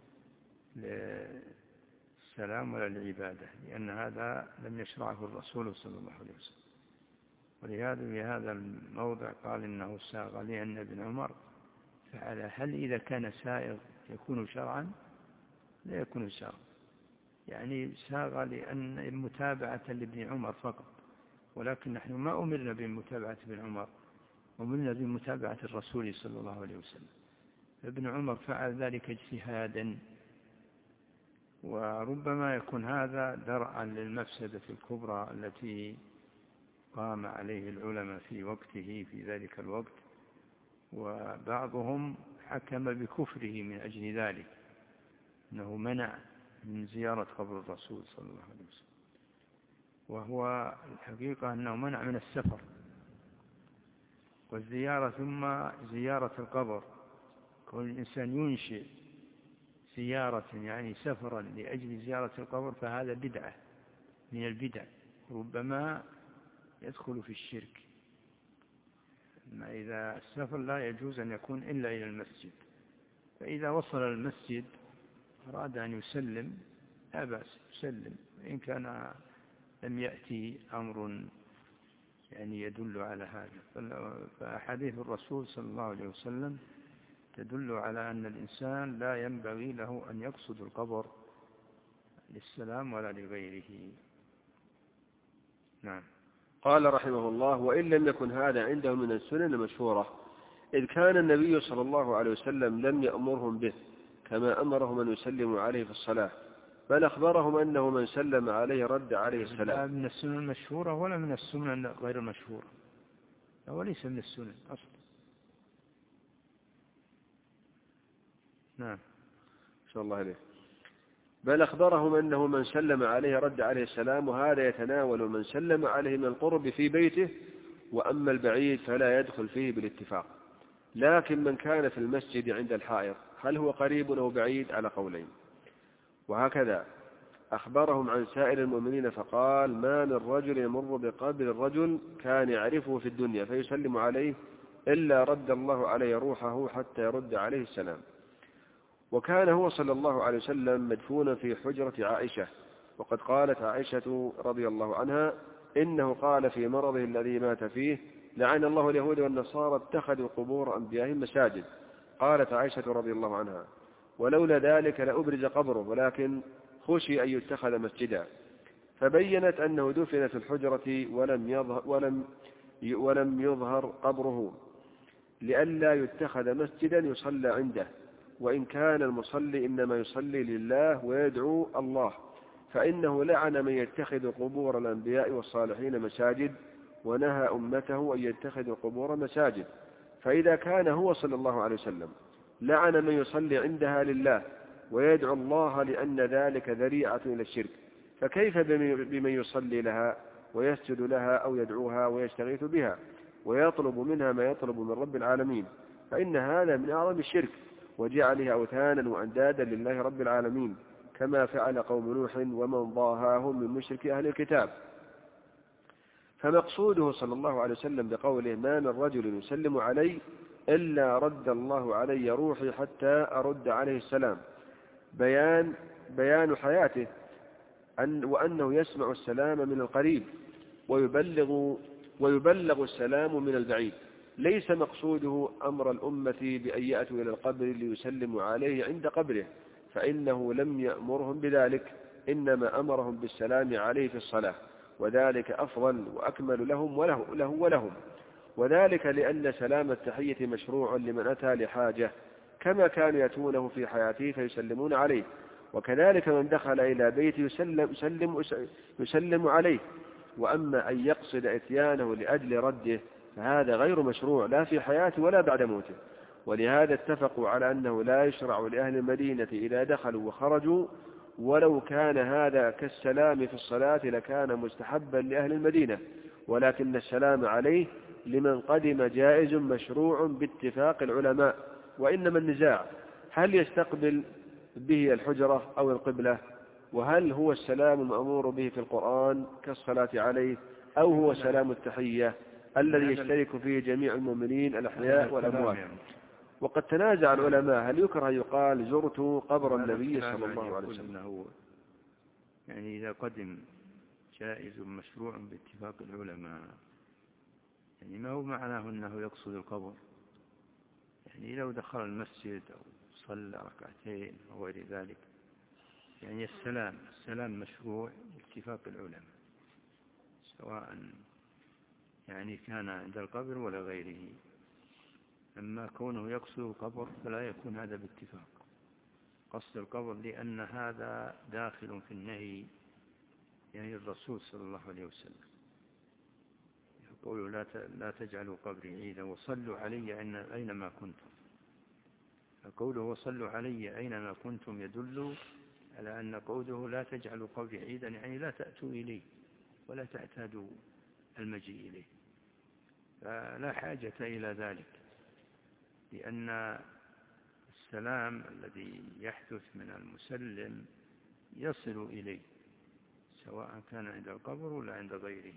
للسلام ولا للعبادة، لأن هذا لم يشرعه الرسول صلى الله عليه وسلم. ولهذا في هذا الموضع قال إنه ساغ لأن ابن عمر فعل. هل إذا كان سائغ يكون شرعا؟ لا يكون شرعا، يعني ساغ لأن متابعة لابن عمر فقط، ولكن نحن ما أمرنا بمتابعة ابن عمر، أمرنا بمتابعة الرسول صلى الله عليه وسلم. ابن عمر فعل ذلك اجتهادا، وربما يكون هذا درعا للمفسدة الكبرى التي قام عليه العلماء في وقته في ذلك الوقت، وبعضهم حكم بكفره من أجل ذلك، أنه منع من زيارة قبر الرسول صلى الله عليه وسلم، وهو الحقيقة أنه منع من السفر والزيارة ثم زيارة القبر. كون الإنسان ينشئ زيارة يعني سفرا لأجل زيارة القبر فهذا بدعة من البدع، ربما يدخل في الشرك. أما إذا السفر لا يجوز أن يكون إلا إلى المسجد، فإذا وصل المسجد أراد أن يسلم لا بأس يسلم، إن كان لم يأتي أمر يعني يدل على هذا. فأحاديث الرسول صلى الله عليه وسلم تدل على أن الإنسان لا ينبغي له أن يقصد القبر للسلام ولا لغيره. نعم. قال رحمه الله: وإن لم يكن هذا عندهم من السنن المشهورة، إذ كان النبي صلى الله عليه وسلم لم يأمرهم به كما أمرهم أن يسلموا عليه في الصلاة، بل أخبرهم أنه من سلم عليه رد عليه السلام. لا من السنن المشهورة ولا من السنن غير المشهورة، هو ليس من السنن أصلا. نعم. شاء الله عليه. بل أخبرهم أنه من سلم عليه رد عليه السلام، وهذا يتناول من سلم عليه من القرب في بيته، وأما البعيد فلا يدخل فيه بالاتفاق. لكن من كان في المسجد عند الحائط هل هو قريب أو بعيد؟ على قولين. وهكذا أخبرهم عن سائر المؤمنين فقال: ما من رجل يمر بقبر الرجل كان يعرفه في الدنيا فيسلم عليه إلا رد الله عليه روحه حتى يرد عليه السلام. وكان هو صلى الله عليه وسلم مدفونا في حجرة عائشة، وقد قالت عائشة رضي الله عنها: إنه قال في مرضه الذي مات فيه: لعن الله اليهود والنصارى اتخذوا قبور أنبيائهم مساجد. قالت عائشة رضي الله عنها: ولولا ذلك لأبرز قبره، ولكن خشي أن يتخذ مسجدا. فبينت أنه دفن في الحجرة ولم يظهر قبره لئلا يتخذ مسجدا يصلى عنده، وإن كان المصلي إنما يصلي لله ويدعو الله، فإنه لعن من يتخذ قبور الأنبياء والصالحين مساجد، ونهى أمته أن يتخذوا قبور مساجد. فإذا كان هو صلى الله عليه وسلم لعن من يصلي عندها لله ويدعو الله لأن ذلك ذريعة إلى الشرك، فكيف بمن يصلي لها ويسجد لها أو يدعوها ويستغيث بها ويطلب منها ما يطلب من رب العالمين؟ فإن هذا من أعظم الشرك وجعلها أوثانا وأندادا لله رب العالمين، كما فعل قوم نوح ومن ضاهاهم من مشرك أهل الكتاب. فمقصوده صلى الله عليه وسلم بقوله ما من رجل يسلم علي إلا رد الله علي روحي حتى أرد عليه السلام، بيان حياته وأنه يسمع السلام من القريب ويبلغ السلام من البعيد. ليس مقصوده أمر الأمة بأن يأتوا إلى القبر ليسلموا عليه عند قبره، فإنه لم يأمرهم بذلك، إنما أمرهم بالسلام عليه في الصلاة، وذلك أفضل وأكمل لهم ولهم، وذلك لأن سلام التحية مشروع لمن أتى لحاجة، كما كانوا يأتونه في حياته فيسلمون عليه، وكذلك من دخل إلى بيته يسلم عليه. وأما أن يقصد إتيانه لأجل رده فهذا غير مشروع لا في حياته ولا بعد موته. ولهذا اتفقوا على أنه لا يشرع لأهل المدينة إذا دخلوا وخرجوا، ولو كان هذا كالسلام في الصلاة لكان مستحبا لأهل المدينة، ولكن السلام عليه لمن قدم جائز مشروع باتفاق العلماء. وإنما النزاع هل يستقبل به الحجرة أو القبلة، وهل هو السلام مأمور به في القرآن كالصلاة عليه، أو هو سلام التحية الذي يشترك فيه جميع المؤمنين الأحياء والأموات. وقد تنازع العلماء هل يكره يقال زرت قبر النبي صلى الله عليه وسلم. يعني إذا قدم جائز مشروع باتفاق العلماء، يعني ما هو معناه أنه يقصد القبر. يعني لو دخل المسجد أو صلى ركعتين أو غير ذلك، يعني السلام مشروع باتفاق العلماء، سواء يعني كان عند القبر ولا غيره. أما كونه يقصد القبر فلا يكون هذا باتفاق قصد القبر، لأن هذا داخل في النهي، يعني الرسول صلى الله عليه وسلم يقول لا تجعلوا قبري عيدا وصلوا علي أينما كنتم. فقوله وصلوا علي أينما كنتم يدل على أن قوله لا تجعلوا قبري عيدا يعني لا تأتوا إليه ولا تعتادوا المجيء إليه، فلا حاجة إلى ذلك، لأن السلام الذي يحدث من المسلم يصل إليه سواء كان عند القبر ولا عند غيره.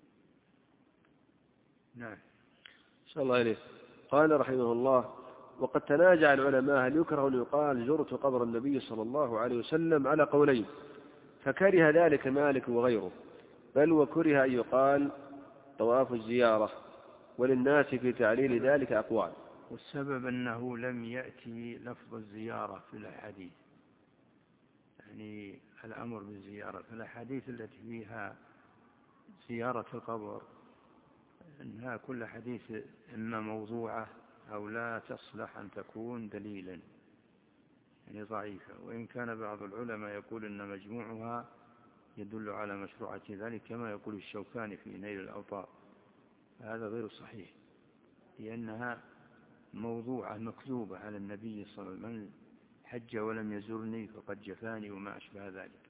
نعم. صلى الله عليه. قال رحمه الله وقد تنازع العلماء هل يكره أن يقال زرت قبر النبي صلى الله عليه وسلم على قولين، فكره ذلك مالك وغيره، بل وكره أن يقال طواف الزيارة، وللناس في تعليل ذلك أقوال. والسبب أنه لم يأتي لفظ الزيارة في الأحاديث، يعني الأمر بالزيارة في الأحاديث التي فيها زيارة القبر إنها كل حديث إما موضوعة أو لا تصلح أن تكون دليلا، يعني ضعيفة. وإن كان بعض العلماء يقول إن مجموعها يدل على مشروعة ذلك، كما يقول الشوكاني في نيل الأوطار، هذا غير صحيح، لأنها موضوعة مكذوبة على النبي صلى الله عليه وسلم، من حج ولم يزرني فقد جفاني وما أشبه ذلك.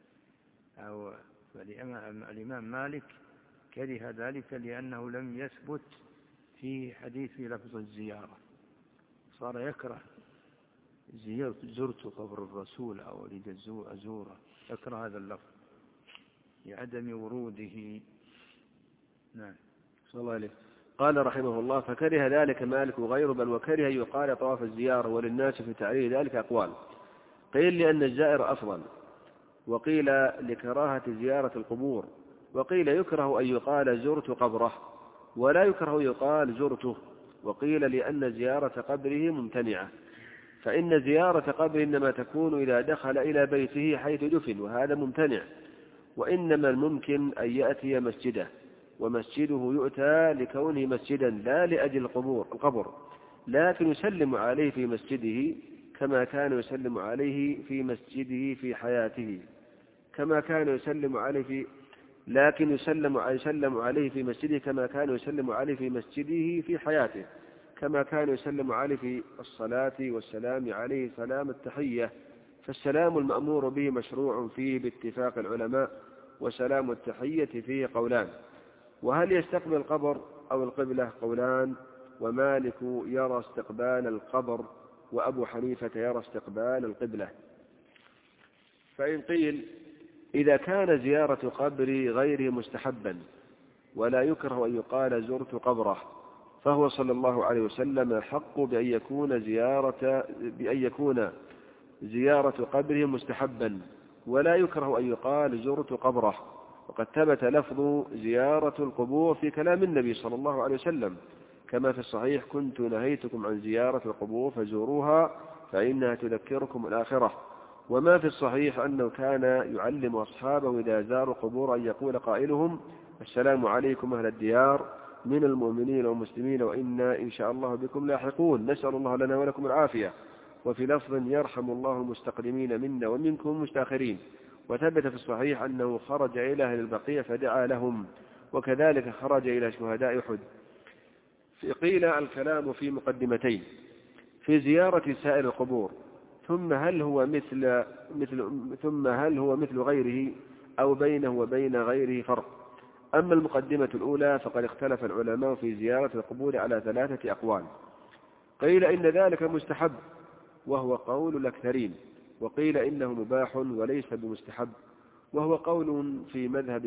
فالإمام مالك كره ذلك لأنه لم يثبت في حديث لفظ الزيارة، صار يكره زرت قبر الرسول أو أريد أزوره، يكره هذا اللفظ لعدم وروده. نعم. صلى الله عليه. قال رحمه الله فكره ذلك مالك وغيره، بل وكره يقال طواف الزيارة، وللناس في تعليل ذلك أقوال. قيل لأن الزائر أفضل، وقيل لكراهة زيارة القبور، وقيل يكره أن يقال زرت قبره ولا يكره يقال زرته، وقيل لأن زيارة قبره ممتنعة، فإن زيارة قبره إنما تكون إذا دخل إلى بيته حيث دفن، وهذا ممتنع، وإنما الممكن أن يأتي مسجده، ومسجده يؤتى لكونه مسجدا لا لأجل القبر، لكن يسلم عليه في مسجده كما كان يسلم عليه في مسجده في حياته، كما كان يسلم عليه في يسلم عليه في مسجده كما كان يسلم عليه في مسجده في حياته، كما كان يسلم عليه في الصلاة والسلام عليه سلام التحية، فالسلام المأمور به مشروع فيه باتفاق العلماء، وسلام التحية فيه قولان. وهل يستقبل القبر أو القبلة؟ قولان، ومالك يرى استقبال القبر، وأبو حنيفة يرى استقبال القبلة. فإن قيل إذا كان زيارة قبر غيره مستحبا ولا يكره أن يقال زرت قبره، فهو صلى الله عليه وسلم حق بأن يكون زيارة قبره مستحبا ولا يكره أن يقال زرت قبره. وقد ثبت لفظ زيارة القبور في كلام النبي صلى الله عليه وسلم، كما في الصحيح: كنت نهيتكم عن زيارة القبور فزوروها فإنها تذكركم الآخرة. وما في الصحيح أنه كان يعلم أصحابه إذا زاروا قبور أن يقول قائلهم: السلام عليكم أهل الديار من المؤمنين والمسلمين وإنا إن شاء الله بكم لاحقون، نسأل الله لنا ولكم العافية. وفي لفظ: يرحم الله المستقدمين منا ومنكم المستأخرين. وثبت في الصحيح أنه خرج إلى أهل البقيع فدعا لهم، وكذلك خرج إلى شهداء أحد. قيل الكلام في مقدمتين: في زيارة سائر القبور، ثم هل هو مثل غيره أو بينه وبين غيره فرق؟ أما المقدمة الأولى فقد اختلف العلماء في زيارة القبور على 3 أقوال. قيل إن ذلك مستحب وهو قول الأكثرين، وقيل إنه مباح وليس بمستحب وهو قول في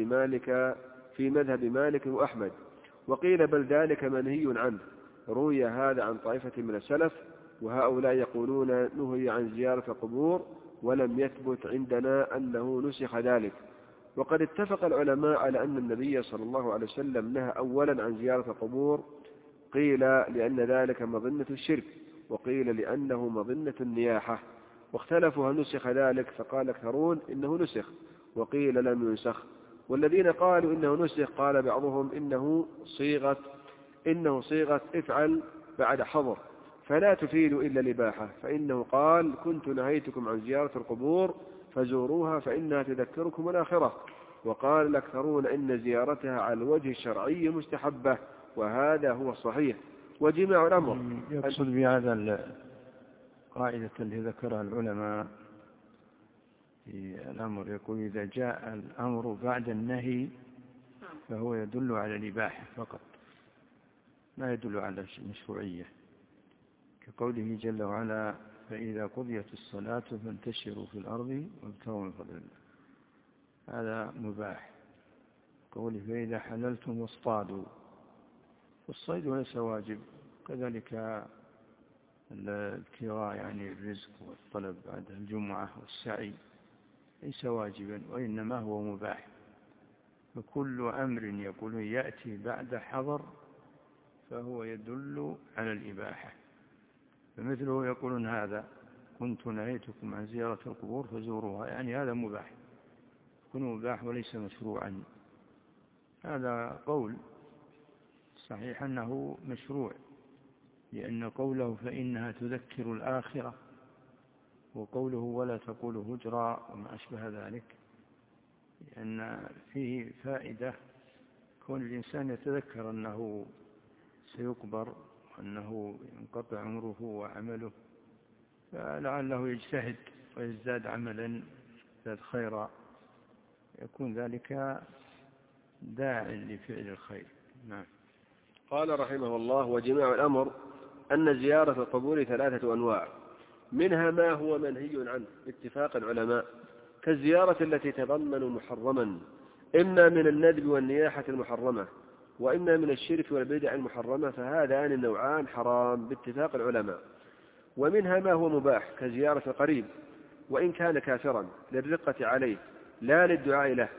مذهب مالك وأحمد، وقيل بل ذلك منهي عنه. روي هذا عن طائفة من السلف، وهؤلاء يقولون نهي عن زيارة القبور ولم يثبت عندنا أنه نسخ ذلك. وقد اتفق العلماء على أن النبي صلى الله عليه وسلم نهى أولا عن زيارة القبور، قيل لأن ذلك مظنة الشرك، وقيل لأنه مظنة النياحة، واختلفوا هل نسخ ذلك، فقال أكثرون إنه نسخ، وقيل لم ينسخ. والذين قالوا إنه نسخ قال بعضهم إنه صيغة افعل بعد حظر، فلا تفيد إلا الإباحة، فإنه قال: كنت نهيتكم عن زيارة القبور فزوروها فإنها تذكركم الآخرة. وقال الأكثرون إن زيارتها على الوجه الشرعي مستحبة، وهذا هو الصحيح. وجماع الأمر يقصد بهذا القاعدة اللي ذكرها العلماء في الأمر، يقول إذا جاء الأمر بعد النهي فهو يدل على الإباحة فقط، لا يدل على المشروعية، كقوله جل وعلا: فإذا قضيت الصلاة فانتشروا في الأرض وابتغوا من فضل الله، هذا مباح. قوله: فإذا حللتم واصطادوا، والصيد ليس واجب، كذلك الابتغاء يعني الرزق والطلب بعد الجمعة والسعي ليس واجبا، وإنما هو مباح. فكل أمر يقول يأتي بعد حظر فهو يدل على الإباحة. فمثله يقولون هذا: كنت نهيتكم عن زيارة القبور فزوروها، يعني هذا مباح، يكون مباح وليس مشروعا. هذا قول صحيح أنه مشروع، لأن قوله فإنها تذكر الآخرة، وقوله ولا تقولوا هجرا وما أشبه ذلك، لأن فيه فائدة كون الإنسان يتذكر أنه سيقبر وأنه ينقطع عمره وعمله، فلعله يجتهد ويزداد عملا يزداد خيرا، يكون ذلك داع لفعل الخير. نعم. قال رحمه الله: وجماع الأمر أن زيارة القبور 3 أنواع، منها ما هو منهي عنه باتفاق العلماء، كالزيارة التي تضمن محرما، إما من الندب والنياحة المحرمة، وإما من الشرك والبدع المحرمة، فهذان النوعان حرام باتفاق العلماء. ومنها ما هو مباح كزيارة القريب وإن كان كافرا للرقة عليه لا للدعاء له،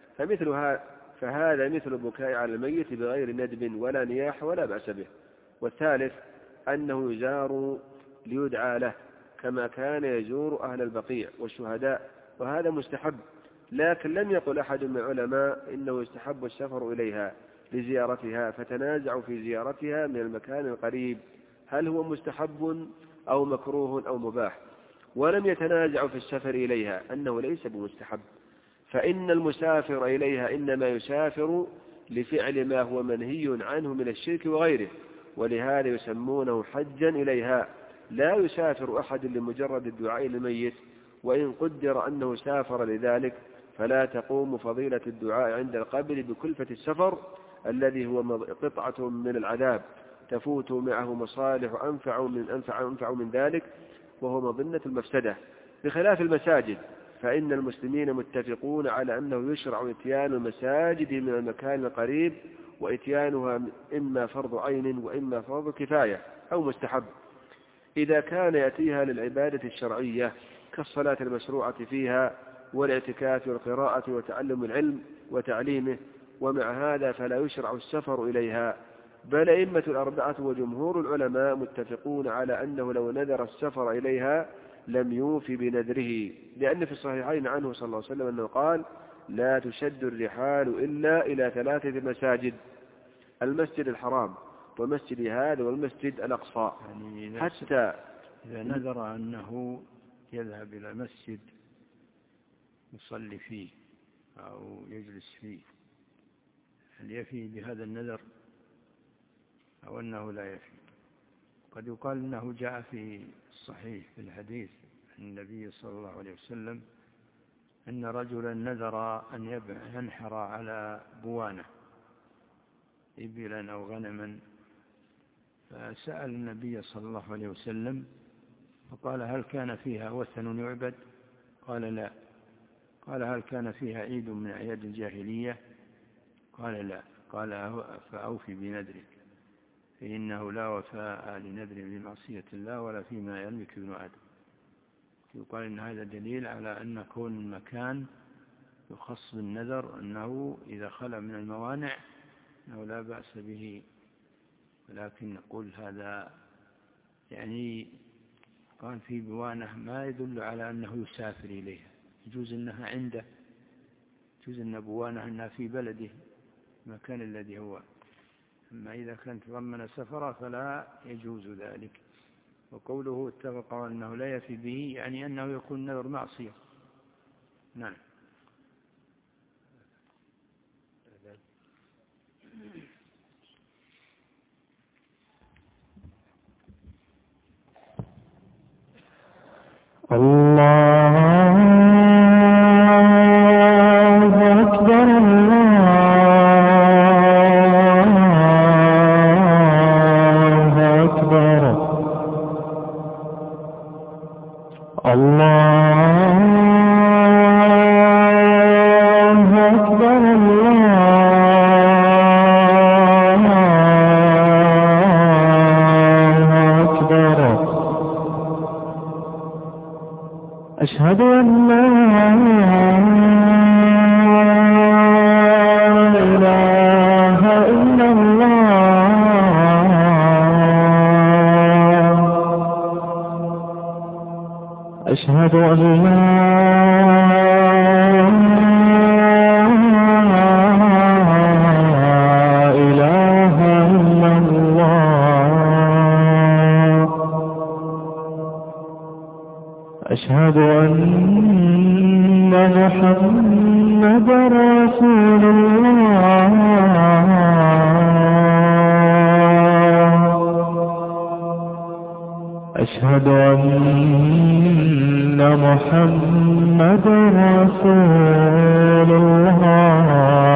فهذا مثل البكاء على الميت بغير ندب ولا نياح ولا بأس به. والثالث أنه يزار ليدعى له، كما كان يزور أهل البقيع والشهداء، وهذا مستحب، لكن لم يقل أحد من العلماء إنه يستحب السفر إليها لزيارتها، فتنازعوا في زيارتها من المكان القريب هل هو مستحب أو مكروه أو مباح، ولم يتنازعوا في السفر إليها أنه ليس بمستحب، فإن المسافر إليها إنما يسافر لفعل ما هو منهي عنه من الشرك وغيره، ولهذا يسمونه حجا إليها. لا يسافر أحد لمجرد الدعاء للميت، وإن قدر أنه سافر لذلك فلا تقوم فضيلة الدعاء عند القبر بكلفة السفر الذي هو قطعة من العذاب تفوت معه مصالح أنفع من ذلك، وهو مظنة المفسدة. بخلاف المساجد فإن المسلمين متفقون على أنه يشرع إتيان المساجد من المكان القريب، وإتيانها إما فرض عين وإما فرض كفاية أو مستحب، إذا كان يأتيها للعبادة الشرعية كالصلاة المشروعة فيها والاعتكاف والقراءة وتعلم العلم وتعليمه. ومع هذا فلا يشرع السفر إليها، بل أئمة الأربعة وجمهور العلماء متفقون على أنه لو نذر السفر إليها لم يوف بنذره، لأن في الصحيحين عنه صلى الله عليه وسلم أنه قال: لا تشد الرحال إلا إلى 3 مساجد: المسجد الحرام ومسجد هذا والمسجد الأقصى. يعني حتى إذا نذر أنه يذهب إلى مسجد يصلي فيه أو يجلس فيه، هل يفي بهذا النذر أو أنه لا يفي؟ قد يقال أنه جاء في الصحيح في الحديث عن النبي صلى الله عليه وسلم أن رجلا نذر أن ينحر على بوانة إبلا أو غنما، فسأل النبي صلى الله عليه وسلم فقال: هل كان فيها وثن يعبد؟ قال: لا. قال: هل كان فيها عيد من أعياد الجاهلية؟ قال: لا. قال: فأوفي بنذرك، فإنه لا وفاء لنذر بمعصية الله ولا فيما يملك ابن آدم. يقال إن هذا دليل على أن كون المكان يخص بالنذر أنه إذا خلى من الموانع أنه لا بأس به، ولكن نقول هذا يعني قال في بوانة ما يدل على أنه يسافر إليها، يجوز أنها عنده، يجوز أن بوانة أنها في بلده المكان الذي هو، أما إذا كانت تضمن سفرا فلا يجوز ذلك. وقوله اتفق أنه لا يفي به يعني أنه يكون نذر معصية. نعم. أشهد أن لا إله إلا الله، أشهد أن لا إله إلا الله، أشهد أن محمدا رسول الله، أشهد أن محمدا رسول الله.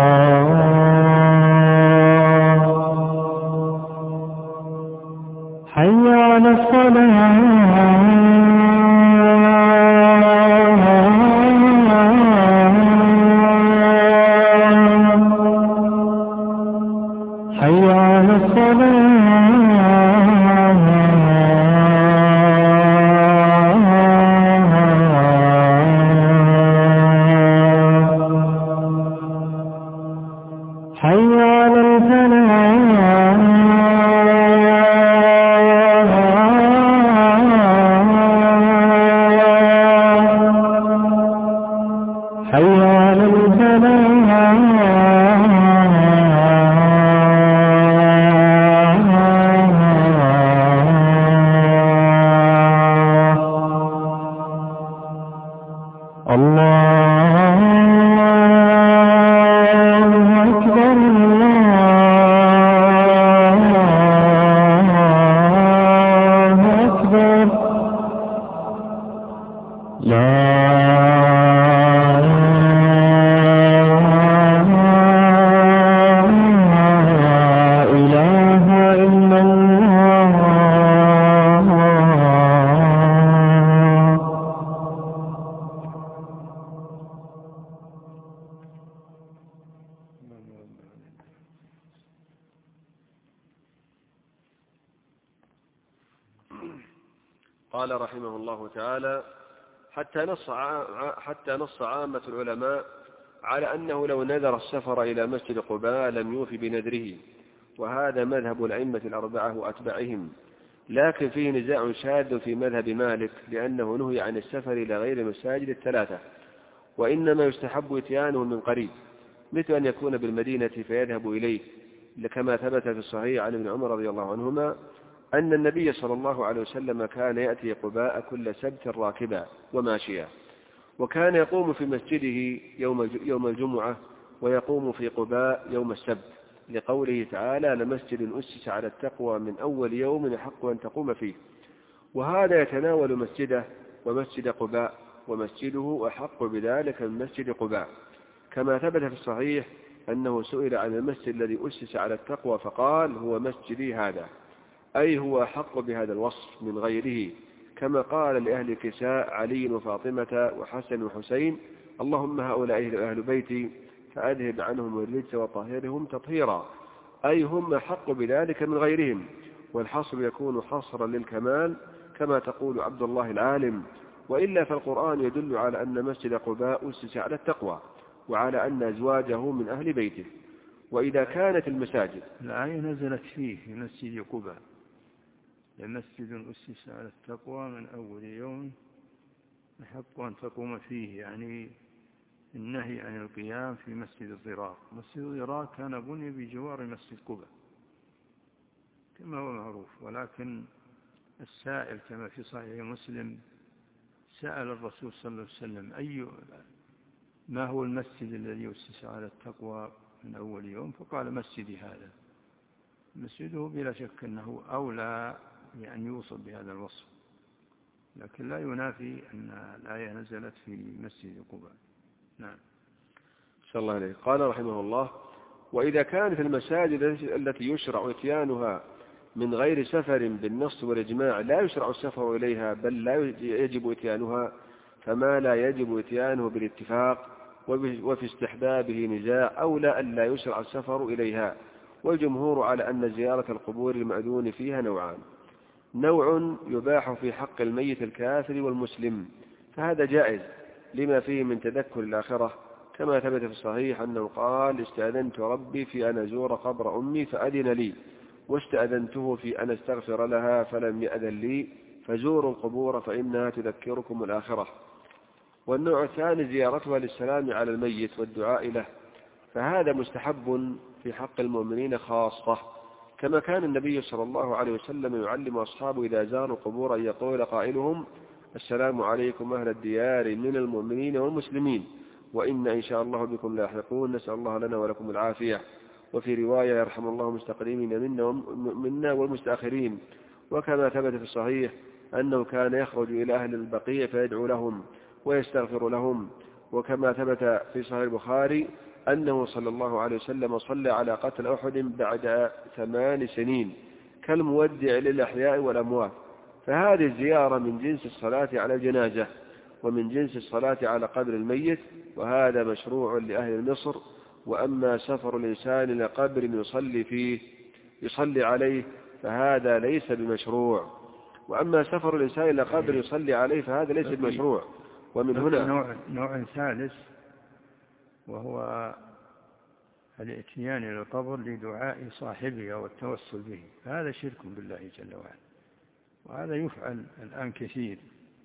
حي على الصلاة، حي على الصلاة، حي على الفلاح، حي على الفلاح. قال رحمه الله تعالى: حتى نص عامة العلماء على أنه لو نذر السفر إلى مسجد قباء لم يوفي بنذره، وهذا مذهب الأئمة الأربعة وأتباعهم، لكن فيه نزاع شاذ في مذهب مالك، لأنه نهي عن السفر إلى غير المساجد الثلاثة، وإنما يستحب إتيانه من قريب، مثل أن يكون بالمدينة فيذهب إليه، كما ثبت في الصحيح عن ابن عمر رضي الله عنهما أن النبي صلى الله عليه وسلم كان يأتي قباء كل سبت راكبا وماشيا، وكان يقوم في مسجده يوم الجمعة ويقوم في قباء يوم السبت، لقوله تعالى: لمسجد أسس على التقوى من أول يوم أحق أن تقوم فيه. وهذا يتناول مسجده ومسجد قباء، ومسجده أحق بذلك من مسجد قباء، كما ثبت في الصحيح أنه سئل عن المسجد الذي أسس على التقوى فقال: هو مسجدي هذا، أي هو أحق بهذا الوصف من غيره، كما قال لأهل كساء علي وفاطمة وحسن وحسين: اللهم هؤلاء أهل بيتي فأذهب عنهم الرجس وطهرهم تطهيرا، أي هم أحق بذلك من غيرهم. والحصر يكون حصرا للكمال، كما تقول عبد الله العالم، وإلا فالقرآن يدل على أن مسجد قباء أسس على التقوى، وعلى أن أزواجه من أهل بيته. وإذا كانت المساجد الآية نزلت فيه في مسجد قباء: لمسجد أسس على التقوى من أول يوم أحق أن تقوم فيه، يعني النهي عن القيام في مسجد الضرار. مسجد الضرار كان بني بجوار مسجد قباء كما هو معروف، ولكن السائل كما في صحيح مسلم سأل الرسول صلى الله عليه وسلم: ما هو المسجد الذي أسس على التقوى من أول يوم؟ فقال: مسجدي هذا. مسجده بلا شك أنه أولى يعني يوصف بهذا الوصف، لكن لا ينافي أن الآية نزلت في مسجد قباء. نعم. صلى الله عليه. قال رحمه الله: وإذا كانت المساجد التي يشرع إتيانها من غير سفر بالنص والإجماع لا يشرع السفر إليها بل لا يجب إتيانها، فما لا يجب إتيانه بالاتفاق وفي استحبابه نزاع أولى أن لا يشرع السفر إليها. والجمهور على أن زيارة القبور المأذون فيها نوعان: نوع يباح في حق الميت الكافر والمسلم، فهذا جائز لما فيه من تذكر الآخرة، كما ثبت في الصحيح أنه قال: استأذنت ربي في أن أزور قبر أمي فأذن لي، واستأذنته في أن استغفر لها فلم يأذن لي، فزوروا القبور فإنها تذكركم الآخرة. والنوع الثاني زيارتها للسلام على الميت والدعاء له، فهذا مستحب في حق المؤمنين خاصة، كما كان النبي صلى الله عليه وسلم يعلم أصحابه إذا زاروا القبور أن يقول قائلهم: السلام عليكم أهل الديار من المؤمنين والمسلمين، وإن إن شاء الله بكم لاحقون، نسأل الله لنا ولكم العافية. وفي رواية: يرحم الله المستقدمين منا والمستأخرين. وكما ثبت في الصحيح أنه كان يخرج إلى أهل البقيع فيدعو لهم ويستغفر لهم. وكما ثبت في صحيح البخاري أنه صلى الله عليه وسلم صلى على قتل أحد بعد 8 سنين كالمودع للأحياء والأموات. فهذه الزيارة من جنس الصلاة على الجنازة ومن جنس الصلاة على قبر الميت، وهذا مشروع لأهل مصر. وأما سفر الإنسان إلى قبر يصلي عليه فهذا ليس بمشروع. وأما سفر الإنسان إلى قبر يصلي عليه فهذا ليس بمشروع. ومن هنا نوع ثالث، وهو الاتيان إلى القبر لدعاء صاحبه والتوسل به، فهذا شرك بالله جل وعلا، وهذا يفعل الآن كثير.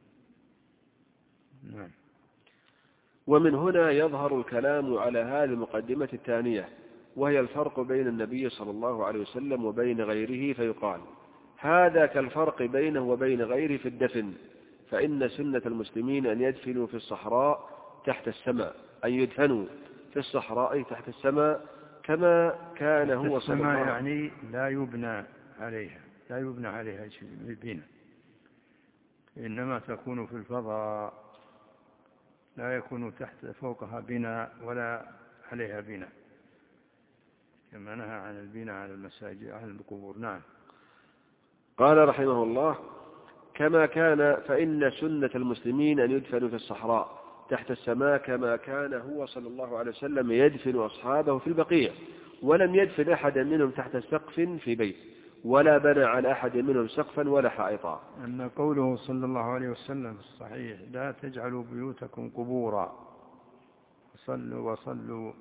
نعم. ومن هنا يظهر الكلام على هذه المقدمة الثانية، وهي الفرق بين النبي صلى الله عليه وسلم وبين غيره، فيقال: هذا كالفرق بينه وبين غيره في الدفن، فإن سنة المسلمين أن يدفنوا في الصحراء تحت السماء، أن يدفنوا في الصحراء تحت السماء كما كان هو صلى الله عليه وسلم. يعني لا يبنى عليها البناء، إنما تكون في الفضاء، لا يكون فوقها بناء ولا عليها بناء، كما نهى عن البناء على المساجد على القبور. نعم. قال رحمه الله: كما كان، فإن سنة المسلمين أن يدفنوا في الصحراء تحت السماء كما كان هو صلى الله عليه وسلم يدفن أصحابه في البقيع، ولم يدفن أحدا منهم تحت سقف في بيت، ولا بنى على أحد منهم سقفا ولا حائطا. أن قوله صلى الله عليه وسلم في الصحيح لا تجعلوا بيوتكم قبورا وصلوا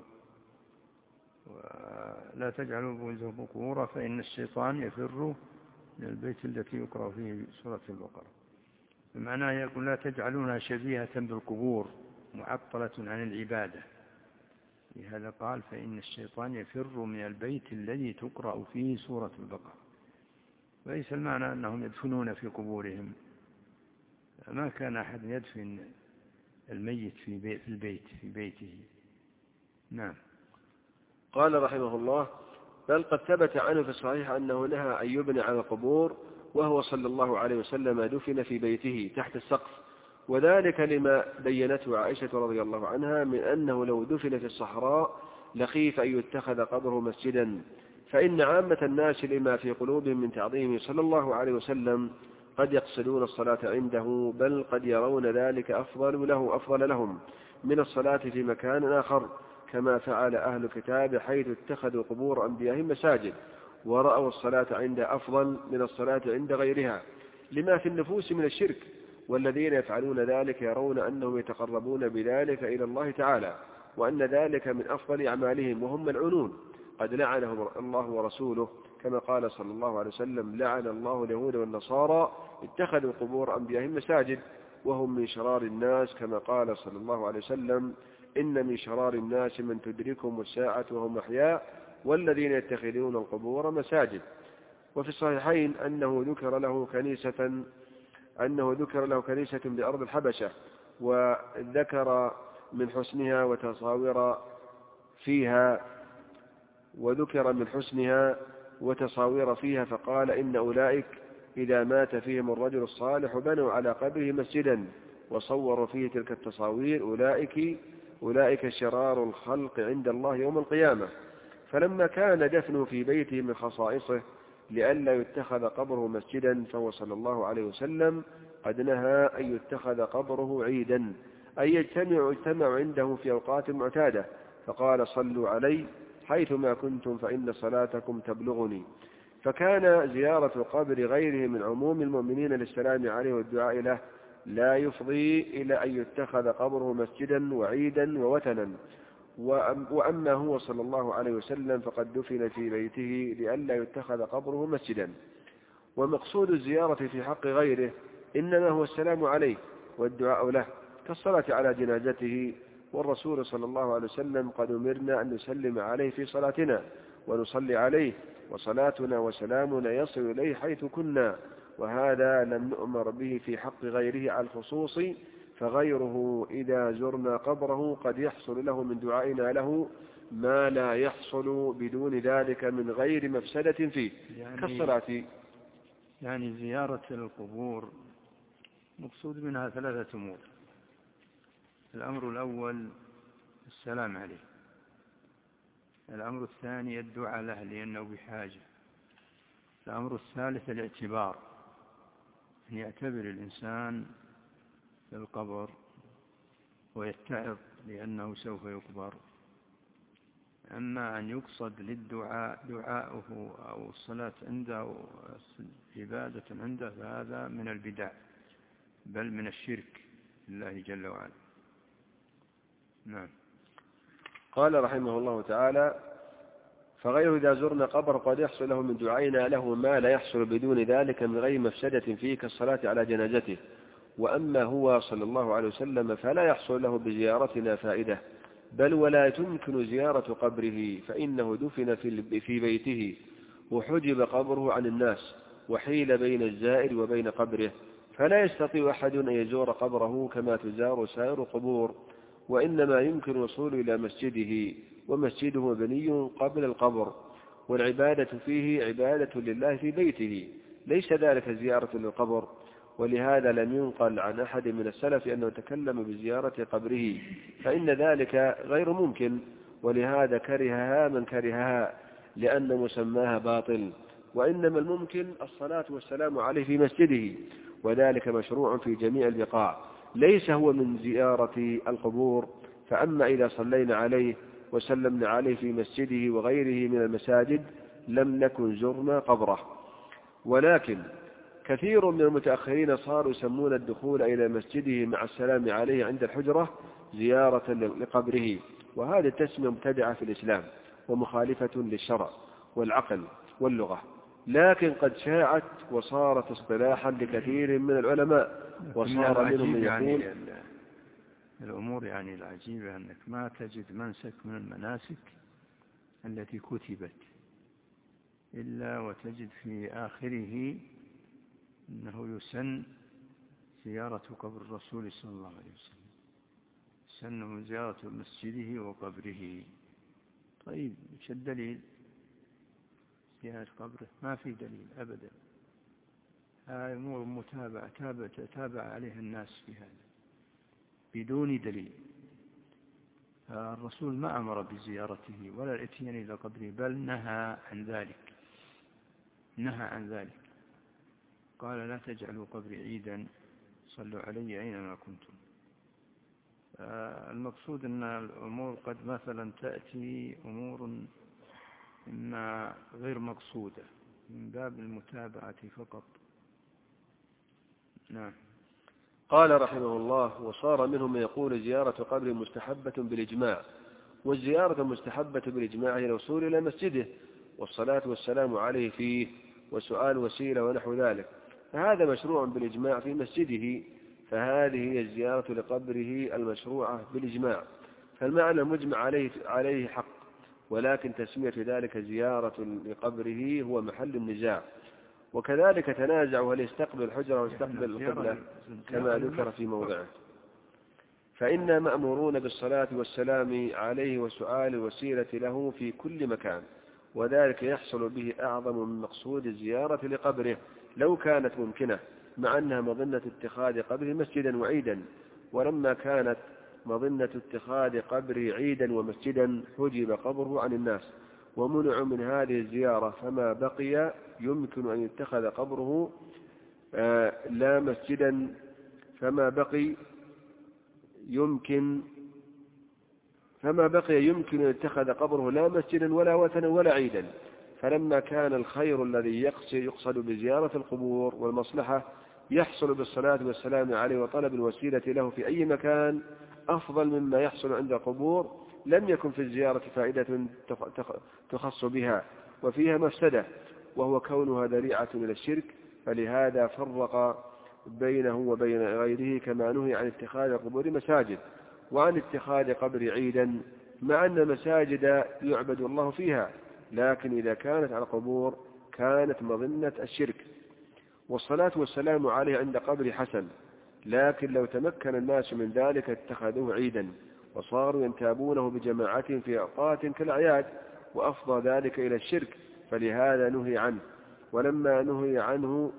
لا تجعلوا بيوتكم قبورا فإن الشيطان يفر من البيت التي يقرأ فيه سورة البقرة. بمعنى يقول لا تجعلونها شبيهة بالقبور معطلة عن العبادة. لهذا قال فإن الشيطان يفر من البيت الذي تقرأ فيه سورة البقرة. ليس المعنى أنهم يدفنون في قبورهم، ما كان أحد يدفن الميت في البيت في بيته. نعم. قال رحمه الله بل قد ثبت عنه في الصحيح أنه نهى أن يبنى على القبور، وهو صلى الله عليه وسلم دفن في بيته تحت السقف، وذلك لما بينته عائشة رضي الله عنها من أنه لو دفن في الصحراء لخيف أن يتخذ قبره مسجدا، فإن عامة الناس لما في قلوبهم من تعظيمه صلى الله عليه وسلم قد يقصدون الصلاة عنده، بل قد يرون ذلك أفضل لهم من الصلاة في مكان آخر، كما فعل أهل الكتاب حيث اتخذوا قبور أنبيائهم مساجد، ورأوا الصلاة عند أفضل من الصلاة عند غيرها لما في النفوس من الشرك، والذين يفعلون ذلك يرون أنهم يتقربون بذلك إلى الله تعالى، وأن ذلك من أفضل أعمالهم، وهم ملعونون قد لعنهم الله ورسوله، كما قال صلى الله عليه وسلم لعن الله اليهود والنصارى اتخذوا قبور أنبيائهم مساجد وهم من شرار الناس، كما قال صلى الله عليه وسلم إن من شرار الناس من تدركهم الساعة وهم أحياء والذين يتخذون القبور مساجد. وفي الصحيحين أنه ذكر له كنيسة بأرض الحبشة، وذكر من حسنها وتصاوير فيها فقال إن أولئك إذا مات فيهم الرجل الصالح بنوا على قبره مسجدا وصوروا فيه تلك التصاوير أولئك شرار الخلق عند الله يوم القيامة. فلما كان دفنه في بيته من خصائصه لئلا يتخذ قبره مسجدا، فهو صلى الله عليه وسلم قد نهى أن يتخذ قبره عيدا، أي يجتمع عنده في أوقات معتادة، فقال صلوا علي حيثما كنتم فإن صلاتكم تبلغني. فكان زيارة قبر غيره من عموم المؤمنين للسلام عليه والدعاء له لا يفضي إلى أن يتخذ قبره مسجدا وعيدا ووثنا. وأما هو صلى الله عليه وسلم فقد دفن في بيته لئلا يتخذ قبره مسجدا. ومقصود الزيارة في حق غيره إنما هو السلام عليه والدعاء له كالصلاة على جنازته، والرسول صلى الله عليه وسلم قد أمرنا أن نسلم عليه في صلاتنا ونصلي عليه، وصلاتنا وسلامنا يصل إليه حيث كنا، وهذا لم نؤمر به في حق غيره على الخصوص، فغيره إذا زرنا قبره قد يحصل له من دعائنا له ما لا يحصل بدون ذلك من غير مفسدة فيه كالصلاة. يعني زيارة القبور مقصود منها 3 أمور. الأمر الأول السلام عليه، الأمر الثاني الدعاء له لأنه بحاجة، الأمر الثالث الاعتبار، أن يعتبر الإنسان في القبر ويتعظ لأنه سوف يقبر. أما أن يقصد للدعاء دعاؤه أو الصلاة عنده أو عبادة عنده فهذا من البدع بل من الشرك لله جل وعلا. نعم. قال رحمه الله تعالى فغيره إذا زرنا قبر قد يحصل له من دعائنا له ما لا يحصل بدون ذلك من غير مفسدة فيه كالصلاة على جنازته. وأما هو صلى الله عليه وسلم فلا يحصل له بزيارتنا فائدة، بل ولا تمكن زيارة قبره، فإنه دفن في بيته وحجب قبره عن الناس وحيل بين الزائر وبين قبره، فلا يستطيع أحد أن يزور قبره كما تزار سائر القبور، وإنما يمكن الوصول إلى مسجده، ومسجده مبني قبل القبر، والعبادة فيه عبادة لله في بيته، ليس ذلك زيارة للقبر. ولهذا لم ينقل عن أحد من السلف أنه تكلم بزيارة قبره، فإن ذلك غير ممكن، ولهذا كرهها من كرهها لأن مسماها باطل، وإنما الممكن الصلاة والسلام عليه في مسجده، وذلك مشروع في جميع البقاع، ليس هو من زيارة القبور. فأما إذا صلينا عليه وسلمنا عليه في مسجده وغيره من المساجد لم نكن زرنا قبره. ولكن كثير من المتأخرين صاروا يسمون الدخول إلى مسجده مع السلام عليه عند الحجرة زيارة لقبره، وهذه التسمية مبتدعة في الإسلام ومخالفة للشرع والعقل واللغة، لكن قد شاعت وصارت اصطلاحا لكثير من العلماء، وصار منهم من يقول الأمور يعني العجيبة أنك ما تجد منسك من المناسك التي كتبت إلا وتجد في آخره أنه يسن زيارة قبر الرسول صلى الله عليه وسلم، سن زيارة مسجده وقبره. طيب ايش الدليل؟ زيارة قبره ما في دليل أبدا، هاي أمور متابعة تابع عليها الناس في هذا بدون دليل. الرسول ما أمر بزيارته ولا الاتيان إلى قبره، بل نهى عن ذلك، قال لا تجعلوا قبري عيدا صلوا علي أينما كنتم. المقصود أن الأمور قد مثلا تأتي أمور إما غير مقصودة من باب المتابعة فقط. نعم. قال رحمه الله: وصار منهم من يقول زيارة قبر مستحبة بالإجماع، والزيارة المستحبة بالإجماع هي الوصول إلى مسجده والصلاة والسلام عليه فيه وسؤال وسيلة ونحو ذلك، فهذا مشروع بالإجماع في مسجده، فهذه هي الزيارة لقبره المشروعة بالإجماع، فالمعنى المجمع عليه حق، ولكن تسمية ذلك زيارة لقبره هو محل النزاع. وكذلك تنازعوا هل يستقبل الحجرة أو يستقبل القبلة كما ذكر في موضعه، فإنا مأمورون بالصلاة والسلام عليه وسؤال الوسيلة له في كل مكان، وذلك يحصل به أعظم من مقصود الزيارة لقبره لو كانت ممكنة، مع أنها مظنة اتخاذ قبره مسجدا وعيدا، ولما كانت مظنة اتخاذ قبره عيدا ومسجدا حجب قبره عن الناس ومنع من هذه الزيارة، فما بقي يمكن أن يتخذ قبره لا مسجدا، فما بقي يمكن أن يتخذ قبره لا مسجدا ولا وثنا ولا عيدا. فلما كان الخير الذي يقصد بزيارة القبور والمصلحة يحصل بالصلاة والسلام عليه وطلب الوسيلة له في أي مكان أفضل مما يحصل عند القبور، لم يكن في الزيارة فائدة تخص بها وفيها مفسدة، وهو كونها ذريعة إلى الشرك، فلهذا فرق بينه وبين غيره، كما نهي عن اتخاذ القبور مساجد وعن اتخاذ قبر عيدا، مع أن المساجد يعبد الله فيها، لكن إذا كانت على القبور كانت مظنة الشرك. والصلاة والسلام عليه عند قبر حسن، لكن لو تمكن الناس من ذلك اتخذوه عيدا وصاروا ينتابونه بجماعة في أوقات كالأعياد، وأفضى ذلك إلى الشرك، فلهذا نهي عنه، ولما نهي عنه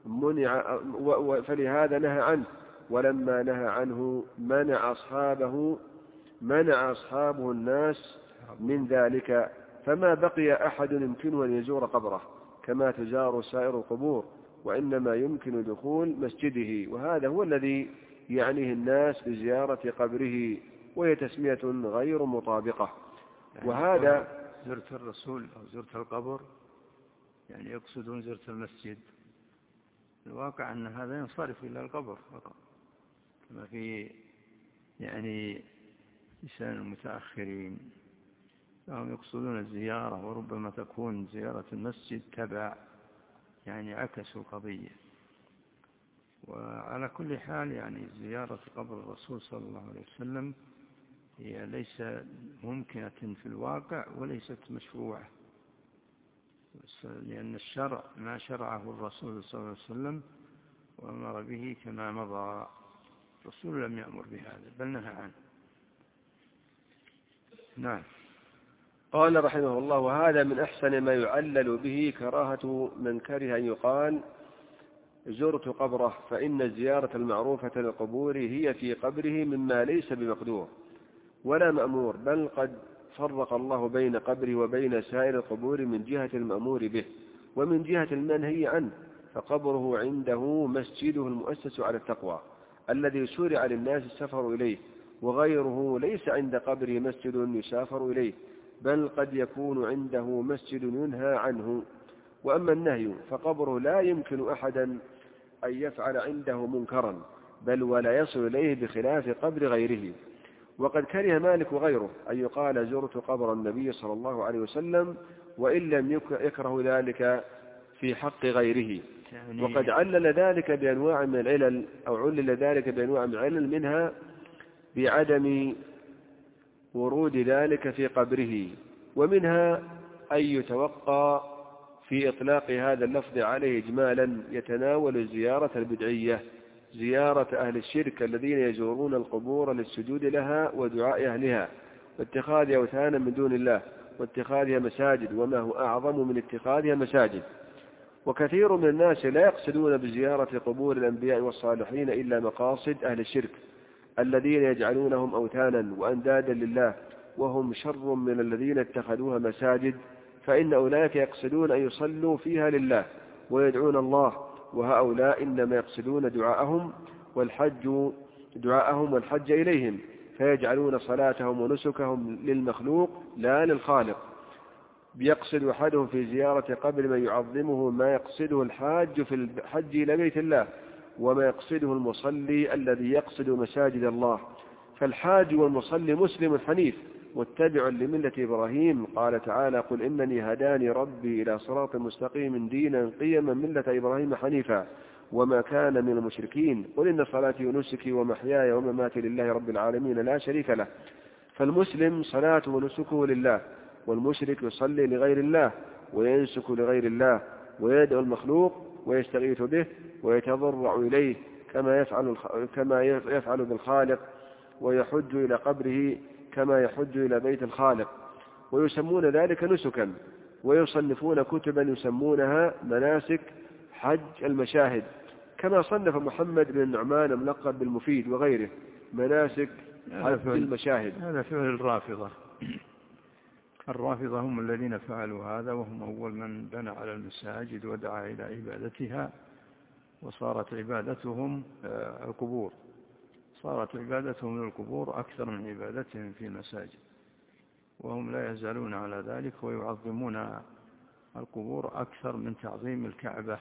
فلهذا نهى عنه، ولما نهى عنه منع أصحابه الناس من ذلك، فما بقي أحد يمكنه أن يزور قبره كما تزار سائر القبور، وإنما يمكن دخول مسجده، وهذا هو الذي يعنيه الناس بزيارة قبره، وهي تسمية غير مطابقة. يعني وهذا زرت الرسول أو زرت القبر يعني يقصدون زرت المسجد، الواقع أن هذا ينصرف إلى القبر فقط، كما في يعني لسان المتأخرين، فهم يقصدون الزيارة، وربما تكون زيارة المسجد تبع يعني عكسوا القضية. وعلى كل حال يعني زيارة قبر الرسول صلى الله عليه وسلم هي ليس ممكنة في الواقع وليست مشروعة، لأن الشرع ما شرعه الرسول صلى الله عليه وسلم وأمر به كما مضى، الرسول لم يأمر بهذا بل نهى عنه. نعم. قال رحمه الله: وهذا من أحسن ما يعلل به كراهة من كره أن يقال زرت قبره، فإن الزيارة المعروفة للقبور هي في قبره مما ليس بمقدور ولا مأمور، بل قد فرق الله بين قبره وبين سائر القبور من جهة المأمور به ومن جهة المنهي عنه، فقبره عنده مسجده المؤسس على التقوى الذي شرع للناس السفر إليه، وغيره ليس عند قبره مسجد يسافر إليه، بل قد يكون عنده مسجد ينهى عنه، وأما النهي فقبره لا يمكن أحدا أن يفعل عنده منكرا، بل ولا يصل إليه بخلاف قبر غيره. وقد كره مالك وغيره أن يقال زرت قبر النبي صلى الله عليه وسلم، وإن لم يكره ذلك في حق غيره. وقد علل ذلك بأنواع من العلل، أو علل ذلك بأنواع من العلل، منها بعدم ورود ذلك في قبره، ومنها أن يتوقع في إطلاق هذا اللفظ عليه إجمالا يتناول الزيارة البدعية، زيارة أهل الشرك الذين يزورون القبور للسجود لها ودعاء أهلها، واتخاذها أوثانا من دون الله، واتخاذها مساجد، وما هو أعظم من اتخاذها مساجد. وكثير من الناس لا يقصدون بزيارة قبور الأنبياء والصالحين إلا مقاصد أهل الشرك الذين يجعلونهم أوثانا وأندادا لله، وهم شر من الذين اتخذوها مساجد، فإن أولئك يقصدون أن يصلوا فيها لله ويدعون الله، وهؤلاء إنما يقصدون دعاءهم والحج إليهم، فيجعلون صلاتهم ونسكهم للمخلوق لا للخالق. بيقصد أحدهم في زيارة قبر من يعظمه ما يقصده الحاج في الحج إلى بيت الله، وما يقصده المصلي الذي يقصد مساجد الله. فالحاج والمصلي مسلم حنيف متبع لملة إبراهيم. قال تعالى: قل إنني هداني ربي إلى صراط مستقيم دينا قيما ملة إبراهيم حنيفا وما كان من المشركين. قل إن صلاتي ونسكي ومحياي ومماتي لله رب العالمين لا شريك له. فالمسلم صلاته ونسكه لله، والمشرك يصلي لغير الله وينسك لغير الله ويدعو المخلوق ويستغيث به ويتضرع إليه كما يفعل بالخالق، ويحج إلى قبره كما يحج إلى بيت الخالق، ويسمون ذلك نسكا، ويصنفون كتبا يسمونها مناسك حج المشاهد، كما صنف محمد بن النعمان الملقب بالمفيد وغيره مناسك حج المشاهد. هذا فعل الرافضة. الرافضة هم الذين فعلوا هذا، وهم أول من بنى على المساجد ودعا إلى عبادتها، وصارت عبادتهم القبور، صارت عبادتهم للقبور أكثر من عبادتهم في المساجد، وهم لا يزالون على ذلك ويعظمون القبور أكثر من تعظيم الكعبة،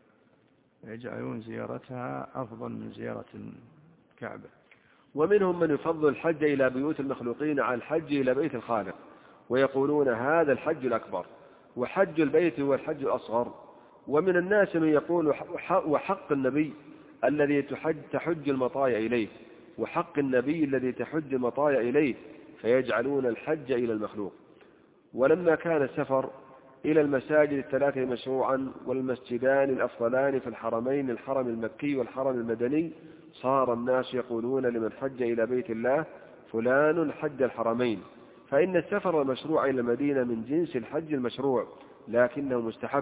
يجعلون زيارتها أفضل من زيارة الكعبة. ومنهم من يفضل الحج إلى بيوت المخلوقين على الحج إلى بيت الخالق، ويقولون هذا الحج الأكبر، وحج البيت هو الحج الأصغر. ومن الناس من يقول وحق النبي الذي تحج المطايا إليه، وحق النبي الذي تحج المطايا إليه، فيجعلون الحج إلى المخلوق. ولما كان السفر إلى المساجد الثلاثة مشروعا، والمسجدان الأفضلان في الحرمين، الحرم المكي والحرم المدني، صار الناس يقولون لمن حج إلى بيت الله فلان حج الحرمين، فإن السفر المشروع إلى المدينة من جنس الحج المشروع لكنه مستحب،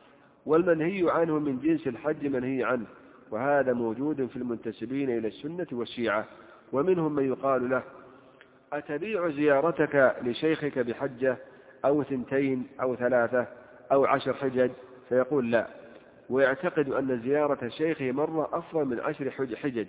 والمنهي عنه من جنس الحج منهي عنه، وهذا موجود في المنتسبين إلى السنة والشيعة. ومنهم من يقال له: أتبيع زيارتك لشيخك بحجة أو 2 أو 3 أو 10 حجج؟ فيقول لا، ويعتقد أن زيارة شيخه مرة أفضل من 10 حجج.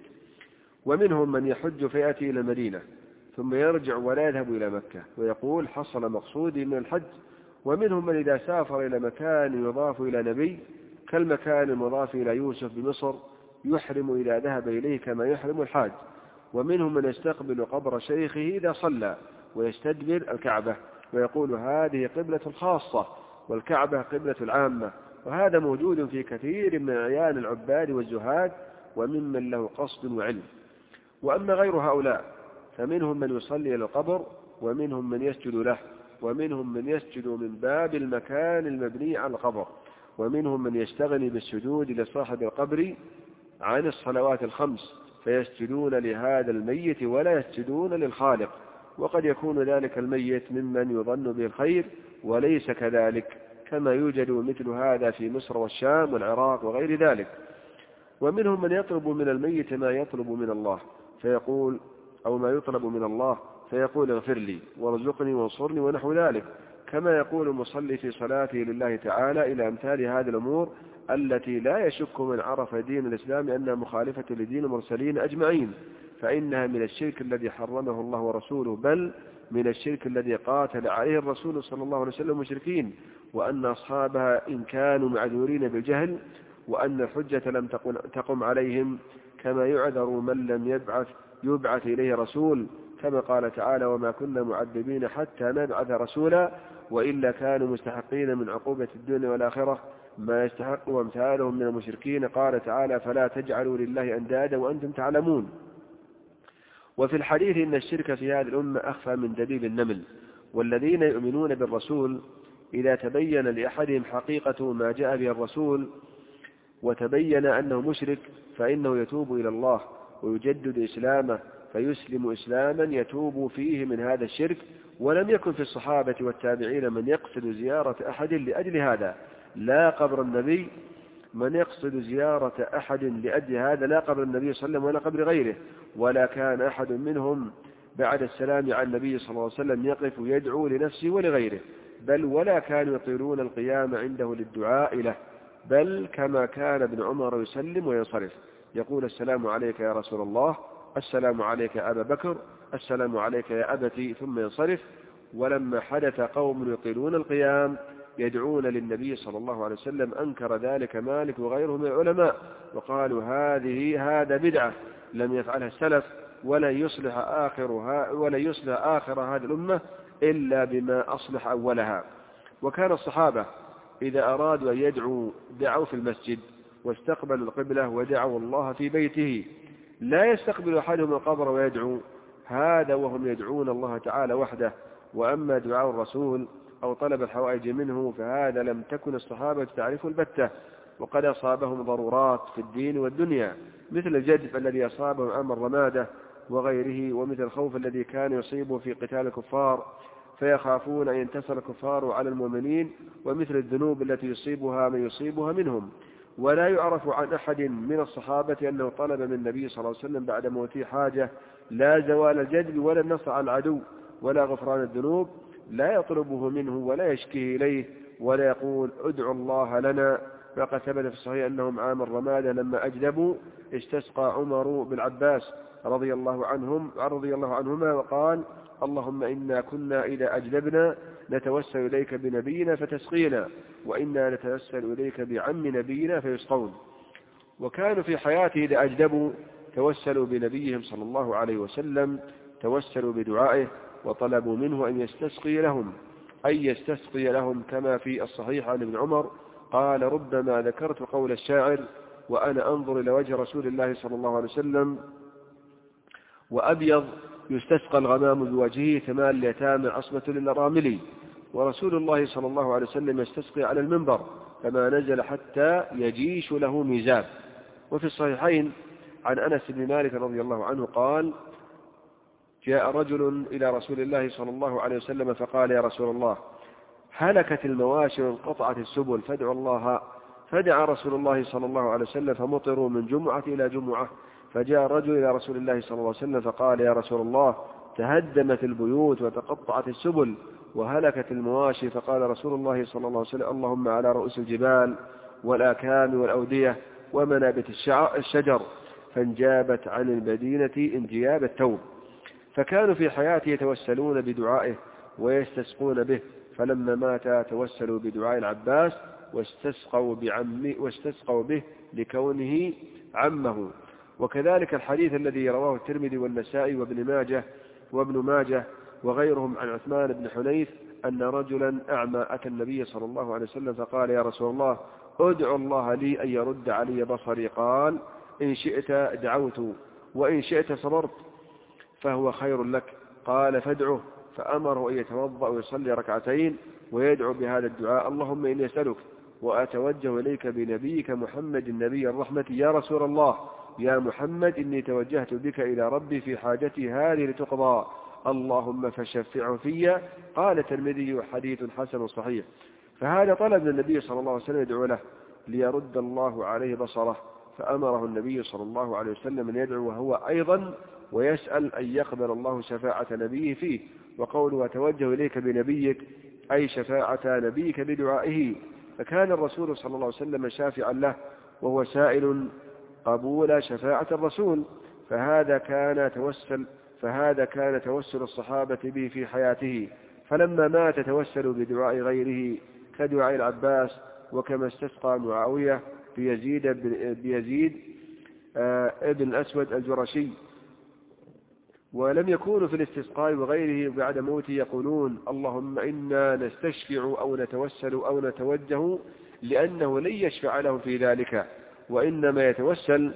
ومنهم من يحج فيأتي إلى المدينة ثم يرجع ولا يذهب إلى مكة، ويقول حصل مقصودي من الحج. ومنهم من إذا سافر إلى مكان يضاف إلى نبي كالمكان المضاف إلى يوسف بمصر يحرم إذا ذهب إليه كما يحرم الحاج. ومنهم من يستقبل قبر شيخه إذا صلى ويستدبر الكعبة، ويقول هذه قبلة الخاصة والكعبة قبلة العامة. وهذا موجود في كثير من عيان العباد والزهاد وممن له قصد وعلم. وأما غير هؤلاء فمنهم من يصلي إلى القبر، ومنهم من يسجد له، ومنهم من يسجد من باب المكان المبني على القبر، ومنهم من يستغني بالسجود لصاحب القبر عن الصلوات الخمس فيسجدون لهذا الميت ولا يسجدون للخالق. وقد يكون ذلك الميت ممن يظن به الخير وليس كذلك، كما يوجد مثل هذا في مصر والشام والعراق وغير ذلك. ومنهم من يطلب من الميت ما يطلب من الله فيقول، أو ما يطلب من الله فيقول اغفر لي وارزقني وانصرني ونحو ذلك، كما يقول المصلي في صلاته لله تعالى إلى أمثال هذه الأمور التي لا يشك من عرف دين الإسلام أنها مخالفة لدين المرسلين أجمعين، فإنها من الشرك الذي حرمه الله ورسوله، بل من الشرك الذي قاتل عليه الرسول صلى الله عليه وسلم المشركين، وأن أصحابها إن كانوا معذورين بالجهل، وأن الحجة لم تقم عليهم، كما يعذر من لم يبعث إليه رسول، كما قال تعالى: وما كنا معذبين حتى نبعث رسولا، وإلا كانوا مستحقين من عقوبة الدنيا والآخرة ما يستحق أمثالهم من المشركين. قال تعالى: فلا تجعلوا لله أندادا وأنتم تعلمون. وفي الحديث إن الشرك في هذه الأمة أخفى من دبيب النمل، والذين يؤمنون بالرسول إذا تبين لأحدهم حقيقة ما جاء به الرسول وتبين أنه مشرك فإنه يتوب إلى الله ويجدد إسلامه، فيسلم إسلاما يتوب فيه من هذا الشرك. ولم يكن في الصحابة والتابعين من يقصد زيارة أحد لأجل هذا لا قبر النبي لا قبر النبي صلى الله عليه وسلم ولا قبر غيره، ولا كان أحد منهم بعد السلام عن النبي صلى الله عليه وسلم يقف يدعو لنفسه ولغيره، بل ولا كانوا يطيلون القيام عنده للدعاء له، بل كما كان ابن عمر يسلم وينصرف يقول: السلام عليك يا رسول الله، السلام عليك يا أبا بكر، السلام عليك يا أبتي، ثم ينصرف. ولما حدث قوم يطيلون القيام يدعون للنبي صلى الله عليه وسلم أنكر ذلك مالك وغيره من العلماء، وقالوا: هذا بدعة لم يفعلها السلف، ولا يصلح آخر هذه الأمة إلا بما أصلح أولها. وكان الصحابة إذا أرادوا أن يدعوا دعوا في المسجد واستقبلوا القبلة ودعوا الله في بيته، لا يستقبل أحدهم القبر ويدعو، هذا وهم يدعون الله تعالى وحده. وأما دعاء الرسول أو طلب الحوائج منه فهذا لم تكن الصحابة تعرفه البتة، وقد أصابهم ضرورات في الدين والدنيا، مثل الجدب الذي أصابهم عام الرمادة وغيره، ومثل الخوف الذي كان يصيبه في قتال الكفار فيخافون أن ينتصر الكفار على المؤمنين، ومثل الذنوب التي يصيبها من يصيبها منهم. ولا يعرف عن أحد من الصحابة أنه طلب من النبي صلى الله عليه وسلم بعد موته حاجة، لا زوال الجدب ولا النصر على العدو ولا غفران الذنوب، لا يطلبه منه ولا يشكيه إليه ولا يقول: ادعوا الله لنا. فقد ثبت في الصحيح أنهم عام الرمادة لما أجدبوا استسقى عمر بالعباس رضي الله عنهما وقال: اللهم إنا كنا إذا أجدبنا نتوسل إليك بنبينا فتسقينا، وإنا نتوسل إليك بعم نبينا فيسقون. وكانوا في حياته إذا أجدبوا توسلوا بنبيهم صلى الله عليه وسلم، توسلوا بدعائه وطلبوا منه أن يستسقي لهم، كما في الصحيح عن ابن عمر قال: ربما ذكرت قول الشاعر وأنا أنظر إلى وجه رسول الله صلى الله عليه وسلم وأبيض يستسقى الغمام بوجهه ثمان اليتامى عصمة للراملي، ورسول الله صلى الله عليه وسلم يستسقي على المنبر كما نزل حتى يجيش له ميزاب. وفي الصحيحين عن أنس بن مالك رضي الله عنه قال: جاء رجل إلى رسول الله صلى الله عليه وسلم فقال: يا رسول الله، هلكت المواشي وانقطعت السبل فادعوا الله. فدعا رسول الله صلى الله عليه وسلم فمطروا من جمعة إلى جمعة. فجاء الرجل إلى رسول الله صلى الله عليه وسلم فقال: يا رسول الله، تهدمت البيوت وتقطعت السبل وهلكت المواشي. فقال رسول الله صلى الله عليه وسلم: اللهم على رؤوس الجبال والآكام والأودية ومنابت الشجر. فانجابت عن المدينة انجياب التوب. فكانوا في حياته يتوسلون بدعائه ويستسقون به، فلما مات توسلوا بدعاء العباس واستسقوا به لكونه عمه. وكذلك الحديث الذي رواه الترمذي والنسائي وابن ماجه وغيرهم عن عثمان بن حنيف أن رجلا أعمى أتى النبي صلى الله عليه وسلم فقال: يا رسول الله، ادعو الله لي أن يرد علي بصري. قال: إن شئت دعوت وإن شئت صبرت فهو خير لك. قال: فادعه. فأمره أن يتوضأ ويصلي ركعتين ويدعو بهذا الدعاء: اللهم إني أسألك وأتوجه إليك بنبيك محمد النبي الرحمة، يا رسول الله، يا محمد، إني توجهت بك إلى ربي في حاجتي هذه لتقضى، اللهم فشفعه في. قال الترمذي: حديث حسن صحيح. فهذا طلب النبي صلى الله عليه وسلم يدعو له ليرد الله عليه بصره، فأمره النبي صلى الله عليه وسلم أن يدعو وهو أيضا ويسأل أن يقبل الله شفاعة نبيه فيه. وقوله: أتوجه إليك بنبيك أي شفاعة نبيك بدعائه. فكان الرسول صلى الله عليه وسلم شافعا له وهو سائل قبول شفاعة الرسول، فهذا كان توسل الصحابة به في حياته. فلما مات توسلوا بدعاء غيره كدعاء العباس، وكما استسقى معاوية بيزيد ابن الأسود الجرشي. ولم يكونوا في الاستسقاء وغيره بعد موته يقولون اللهم إنا نستشفع أو نتوسل أو نتوجه، لأنه لن يشفع لهم في ذلك، وإنما يتوسل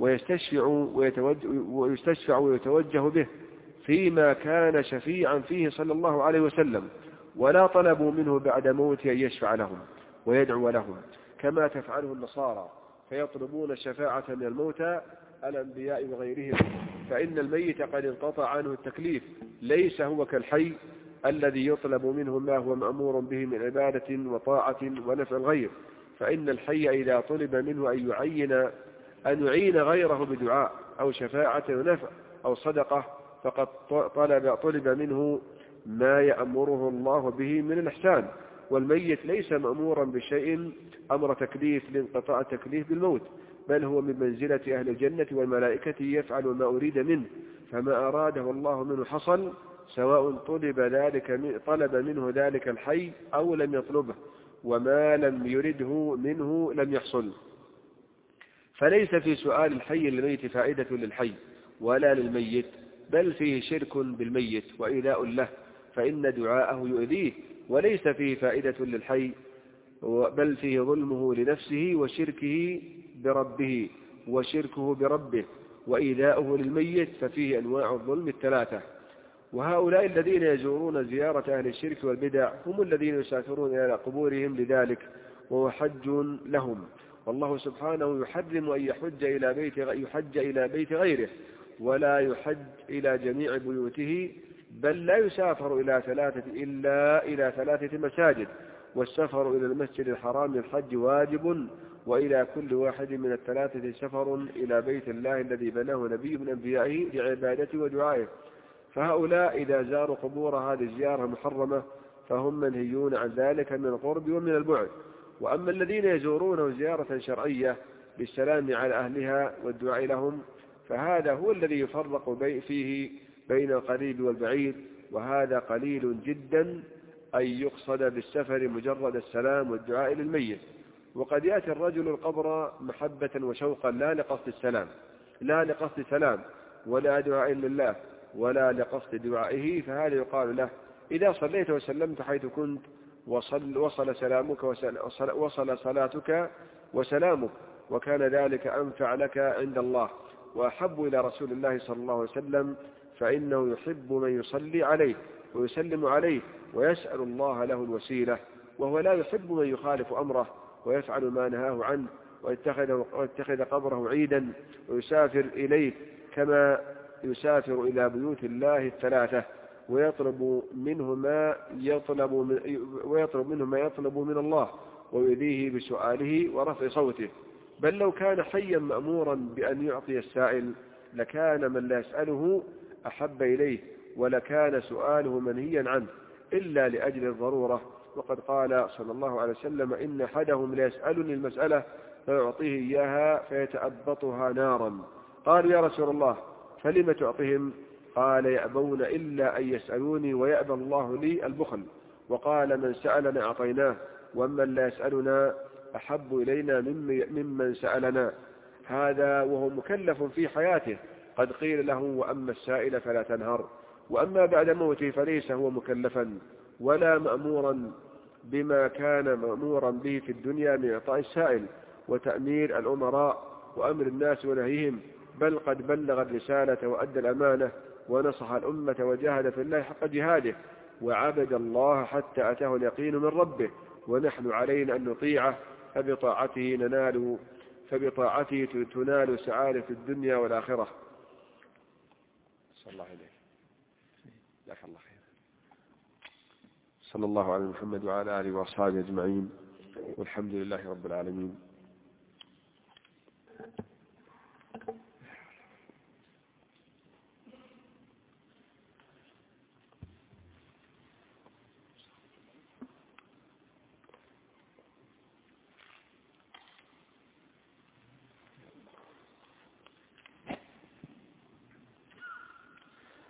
ويستشفع ويتوجه به فيما كان شفيعا فيه صلى الله عليه وسلم، ولا طلبوا منه بعد موته أن يشفع لهم ويدعو لهم كما تفعله النصارى، فيطلبون الشفاعة من الموتى الأنبياء وغيرهم، فإن الميت قد انقطع عنه التكليف، ليس هو كالحي الذي يطلب منه ما هو مأمور به من عبادة وطاعة ونفع الغير. فإن الحي إذا طلب منه أن يعين غيره بدعاء أو شفاعة ونفع أو صدقة فقد طلب منه ما يأمره الله به من الإحسان، والميت ليس مأمورا بشيء أمر تكليف لانقطاع التكليف بالموت، بل هو من منزلة أهل الجنة والملائكة يفعل ما أريد منه، فما أراده الله منه حصل، سواء طلب منه ذلك الحي أو لم يطلبه، وما لم يرده منه لم يحصل. فليس في سؤال الحي للميت فائدة للحي ولا للميت، بل فيه شرك بالميت وإيذاء له، فإن دعاءه يؤذيه، وليس فيه فائدة للحي بل فيه ظلمه لنفسه وشركه بربه وإيذاؤه للميت، ففيه أنواع الظلم الثلاثة. وهؤلاء الذين يزورون زيارة أهل الشرك والبدع هم الذين يسافرون إلى قبورهم لذلك، وهو حج لهم، والله سبحانه يحرم أن يحج إلى بيت غيره، ولا يحج إلى جميع بيوته، بل لا يسافر إلا إلى 3 مساجد، والسفر إلى المسجد الحرام للحج واجب، وإلى كل واحد من 3 سفر إلى بيت الله الذي بناه نبي من أنبيائه لعبادته ودعائه. فهؤلاء إذا زاروا قبور هذه الزيارة محرمة فهم منهيون عن ذلك من القرب ومن البعد. وأما الذين يزورونه زيارة شرعية بالسلام على أهلها والدعاء لهم، فهذا هو الذي يفرق فيه بين القريب والبعيد، وهذا قليل جدا أن يقصد بالسفر مجرد السلام والدعاء للميت. وقد يأتي الرجل القبر محبة وشوقا لا لقصد سلام ولا دعاء لله ولا لقصد دعائه، فهذا يقال له إذا صليت وسلمت حيث كنت وصل صلاتك وسلامك، وكان ذلك أنفع لك عند الله وأحب إلى رسول الله صلى الله عليه وسلم، فإنه يحب من يصلي عليه ويسلم عليه ويسأل الله له الوسيلة، وهو لا يحب من يخالف أمره ويفعل ما نهاه عنه ويتخذ قبره عيدا ويسافر إليه كما يسافر إلى بيوت الله 3 ويطلب منه ما يطلب من الله ويؤذيه بسؤاله ورفع صوته. بل لو كان حيا مأمورا بأن يعطي السائل لكان من لا يسأله أحب إليه، ولكان سؤاله منهيا عنه إلا لأجل الضرورة. وقد قال صلى الله عليه وسلم إن أحدهم لا يسألني المسألة فيعطيه إياها فيتأبطها نارا. قالوا يا رسول الله فلم تعطهم؟ قال يأبون إلا أن يسألوني ويأبى الله لي البخل. وقال من سألنا أعطيناه، ومن لا يسألنا أحب إلينا ممن سألنا. هذا وهو مكلف في حياته، قد قيل له وأما السائل فلا تنهر. وأما بعد موته فليس هو مكلفا ولا مأمورا بما كان مأمورا به في الدنيا من إعطاء السائل وتأمير الأمراء وأمر الناس ونهيهم، بل قد بلغ الرسالة وأدى الأمانة ونصح الأمة وجاهد في الله حق جهاده وعبد الله حتى أتاه اليقين من ربه، ونحن علينا أن نطيعه فبطاعته تنال سعادة الدنيا والآخرة. صلى الله عليه جزاك الله خير. صلى الله على محمد وعلى آله وأصحابه أجمعين، والحمد لله رب العالمين.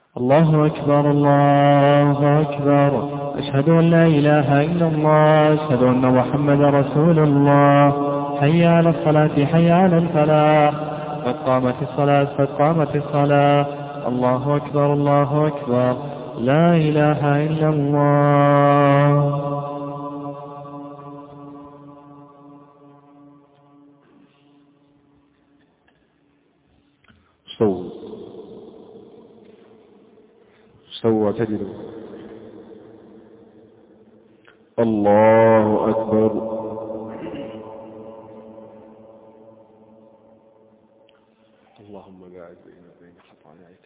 الله أكبر الله أكبر. أشهد أن لا إله إلا الله. أشهد أن محمد رسول الله. حي على الصلاة حي على الفلاح. قد قامت الصلاة قد قامت الصلاة. الله أكبر الله أكبر. لا إله إلا الله. استووا اعتدلوا. الله أكبر. اللهم باعد بيننا وبين خطاياك.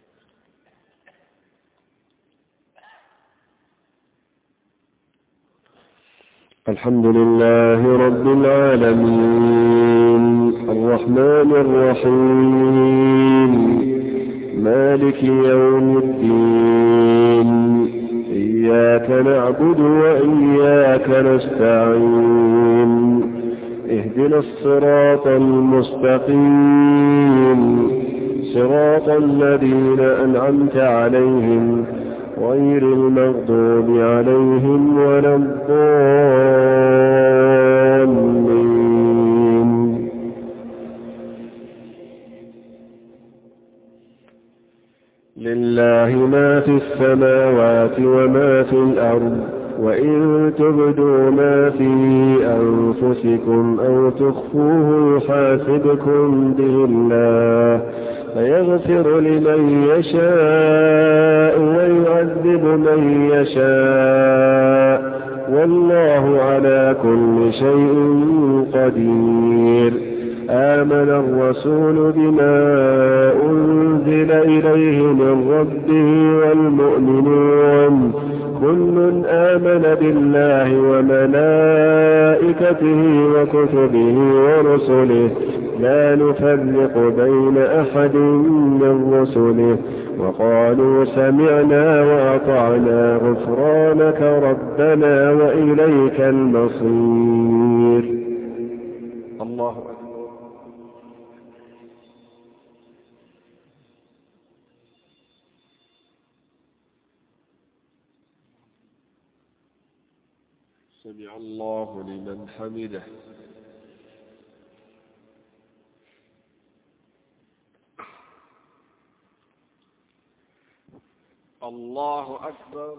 الحمد لله رب العالمين الرحمن الرحيم مالك يوم الدين إياك نعبد وإياك نستعين اهدنا الصراط المستقيم صراط الذين أنعمت عليهم غير المغضوب عليهم ولا الضالين. لله ما في السماوات وما في الأرض وإن تبدوا ما في أنفسكم أو تخفوه يحاسبكم به الله فيغفر لمن يشاء ويعذب من يشاء والله على كل شيء قدير. آمن الرسول بما أنزل إليه من ربه والمؤمنون كل آمن بالله وملائكته وكتبه ورسله لا نفرق بين أحد من رسله وقالوا سمعنا وأطعنا غفرانك ربنا وإليك المصير. الله أكبر. سمع الله لمن حمده. الله أكبر.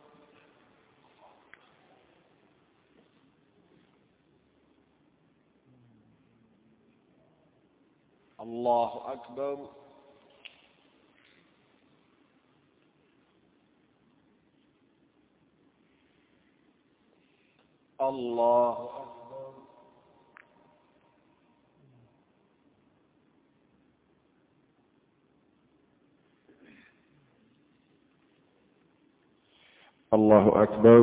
الله أكبر. الله أكبر. الله أكبر.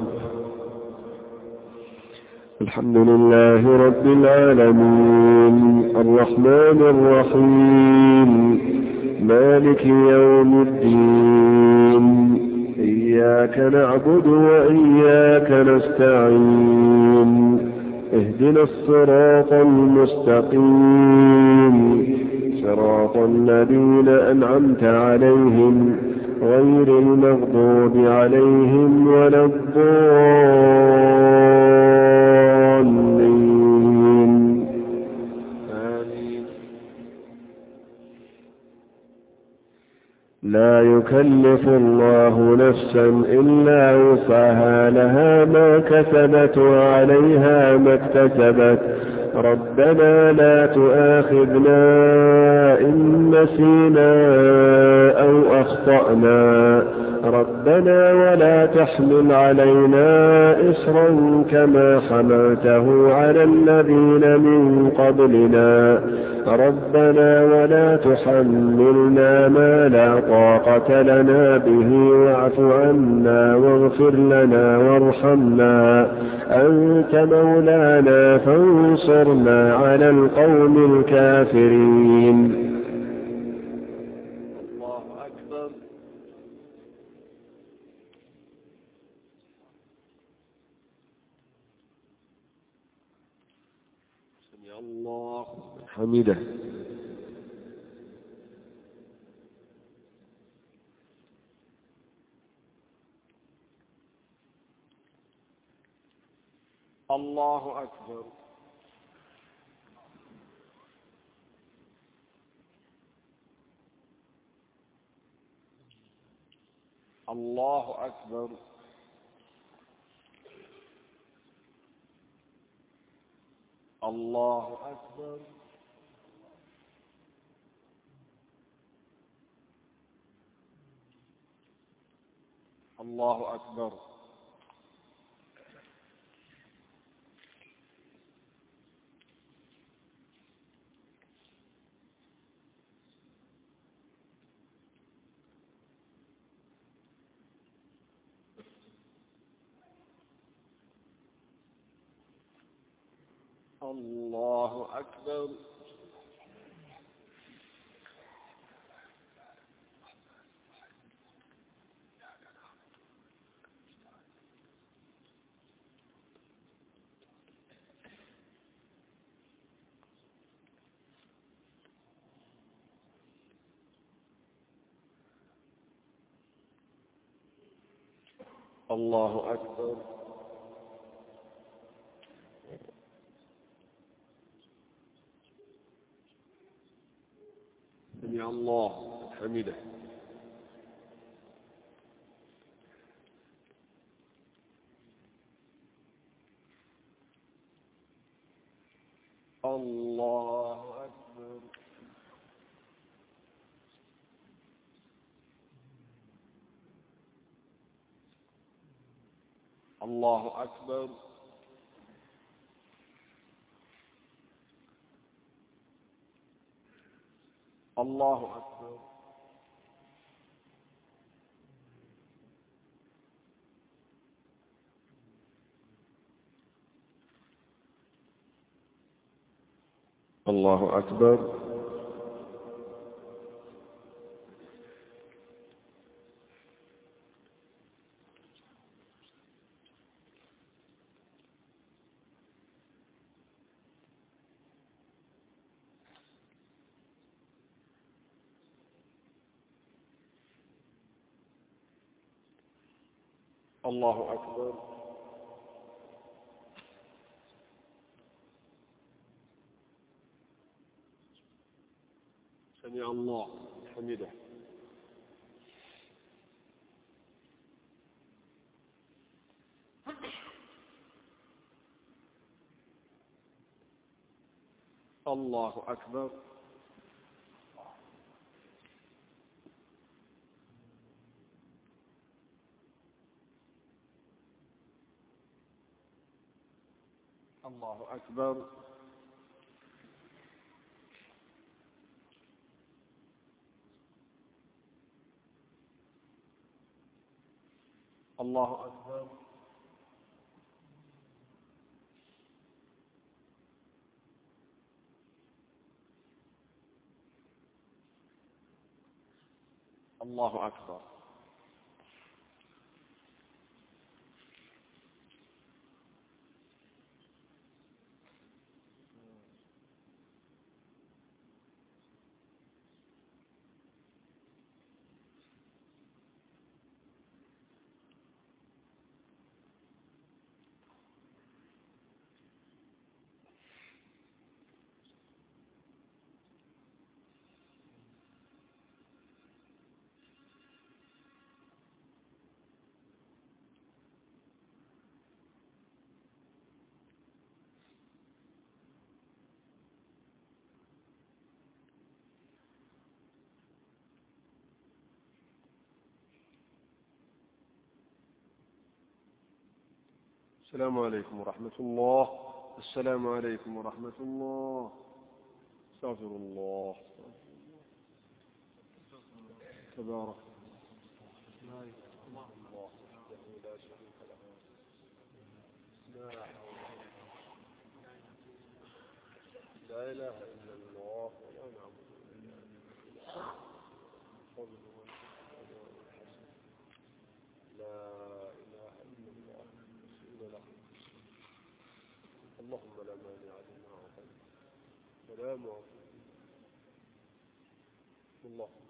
الحمد لله رب العالمين الرحمن الرحيم مالك يوم الدين إياك نعبد وإياك نستعين اهدنا الصراط المستقيم صراط الذين أنعمت عليهم غير المغضوب عليهم ولا الضالين. آمين. لا يكلف الله نفسا إلا وسعها لها ما كسبت وعليها ما اكتسبت ربنا لا تؤاخذنا إن نسينا أو أخطأنا ربنا ولا تحمل علينا إصرا كما حملته على الذين من قبلنا ربنا ولا تحملنا ما لا طاقة لنا به واعف عنا واغفر لنا وارحمنا أنت مولانا فانصرنا على القوم الكافرين. الله أكبر. سمع الله حمده. الله أكبر. الله أكبر. الله أكبر. الله أكبر. الله أكبر. الله أكبر. سمع الله حمده. الله أكبر. الله أكبر. الله أكبر. الله أكبر. الله أكبر. سمع الله حمده. الله أكبر. الله أكبر. الله أكبر. الله أكبر. السلام عليكم ورحمة الله. السلام عليكم ورحمة الله. استغفر الله. تبارك الله وحده لا شريك له. لا إله إلا الله ولا نعبد إلا الله. لا إله إلا الله اللهم لا مانع لما أعطيت ولا معطي. اللهم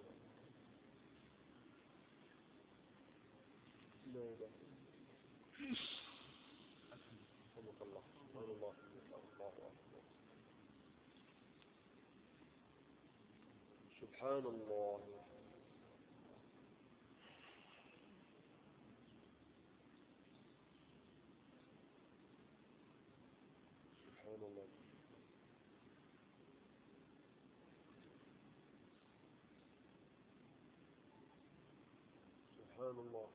لا إله إلا الله. سبحان الله. سبحان الله.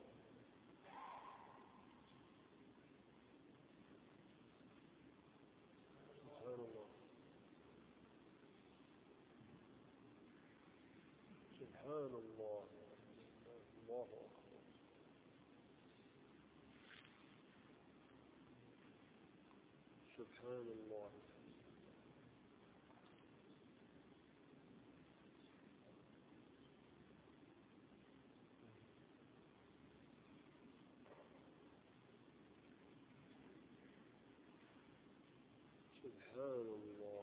سبحان الله. سبحان الله. الله أكبر. سبحان الله. سبحان الله.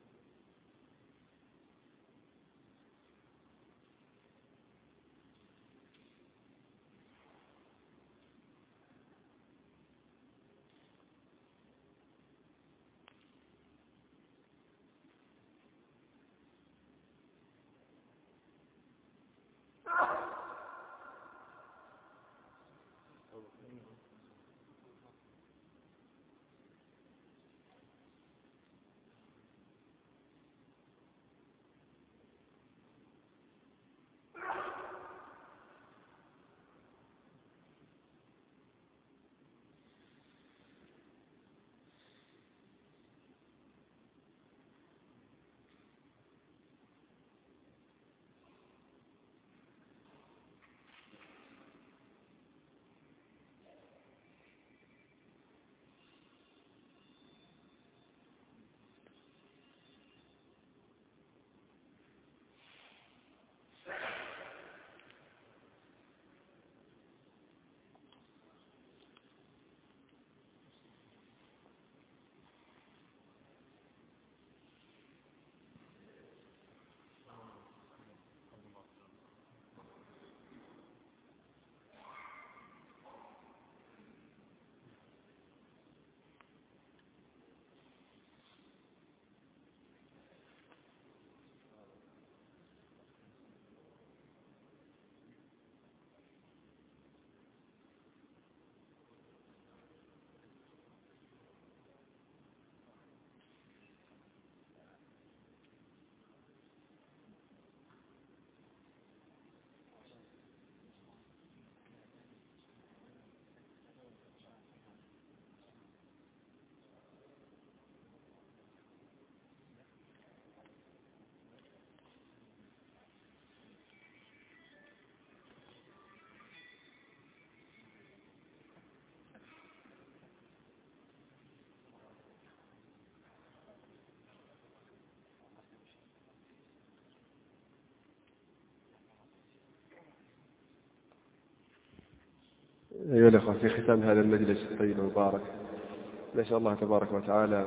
أيها الأخوة، في ختام هذا المجلس الطيب المبارك نسأل الله تبارك وتعالى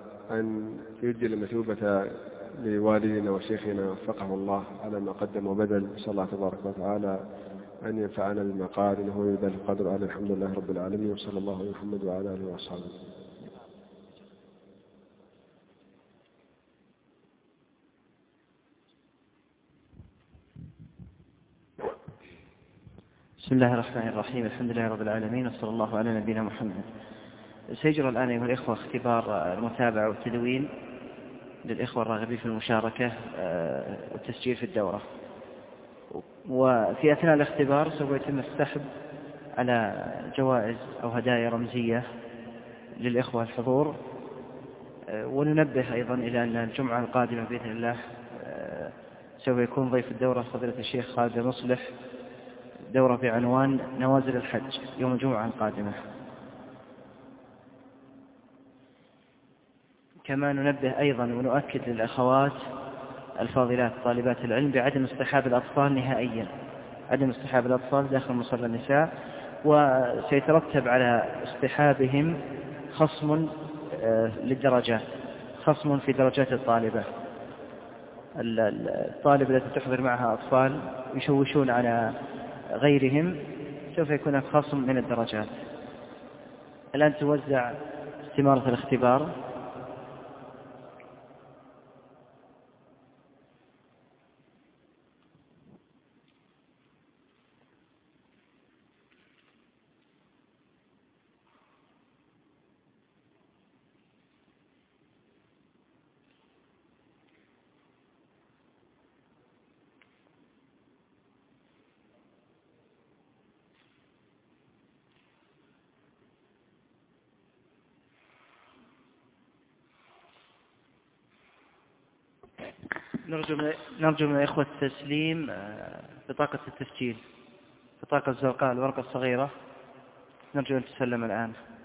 أن يجزل المثوبة لوالدنا وشيخنا وفقه الله على ما قدم وبذل. نسأل الله تبارك وتعالى أن ينفعنا بما قال، إنه ولي ذلك القدر. الحمد لله رب العالمين، وصلى الله على محمد وعلى آله وأصحابه. بسم الله الرحمن الرحيم. الحمد لله رب العالمين، وصلى الله على نبينا محمد. سيجرى الآن أيها الإخوة اختبار المتابعة والتدوين للإخوة الراغبين في المشاركة والتسجيل في الدورة. وفي أثناء الاختبار سوف يتم السحب على جوائز أو هدايا رمزية للإخوة الحضور. وننبه أيضا إلى أن الجمعة القادمة بإذن الله سوف يكون ضيف الدورة فضيلة الشيخ خالد مصلح، دورة بعنوان نوازل الحج يوم الجمعة القادمة. كما ننبه أيضا ونؤكد للأخوات الفاضلات طالبات العلم بعدم اصطحاب الأطفال نهائيا، عدم اصطحاب الأطفال داخل مصلى النساء، وسيترتب على اصطحابهم خصم للدرجات، خصم في درجات الطالبة. الطالبة التي تحضر معها أطفال يشوشون على غيرهم سوف يكون خصم من الدرجات. الآن توزع استمارة الاختبار. نرجو من الإخوة التسليم بطاقة التسجيل، بطاقة الزرقاء الورقة الصغيرة، نرجو أن تسلم الآن.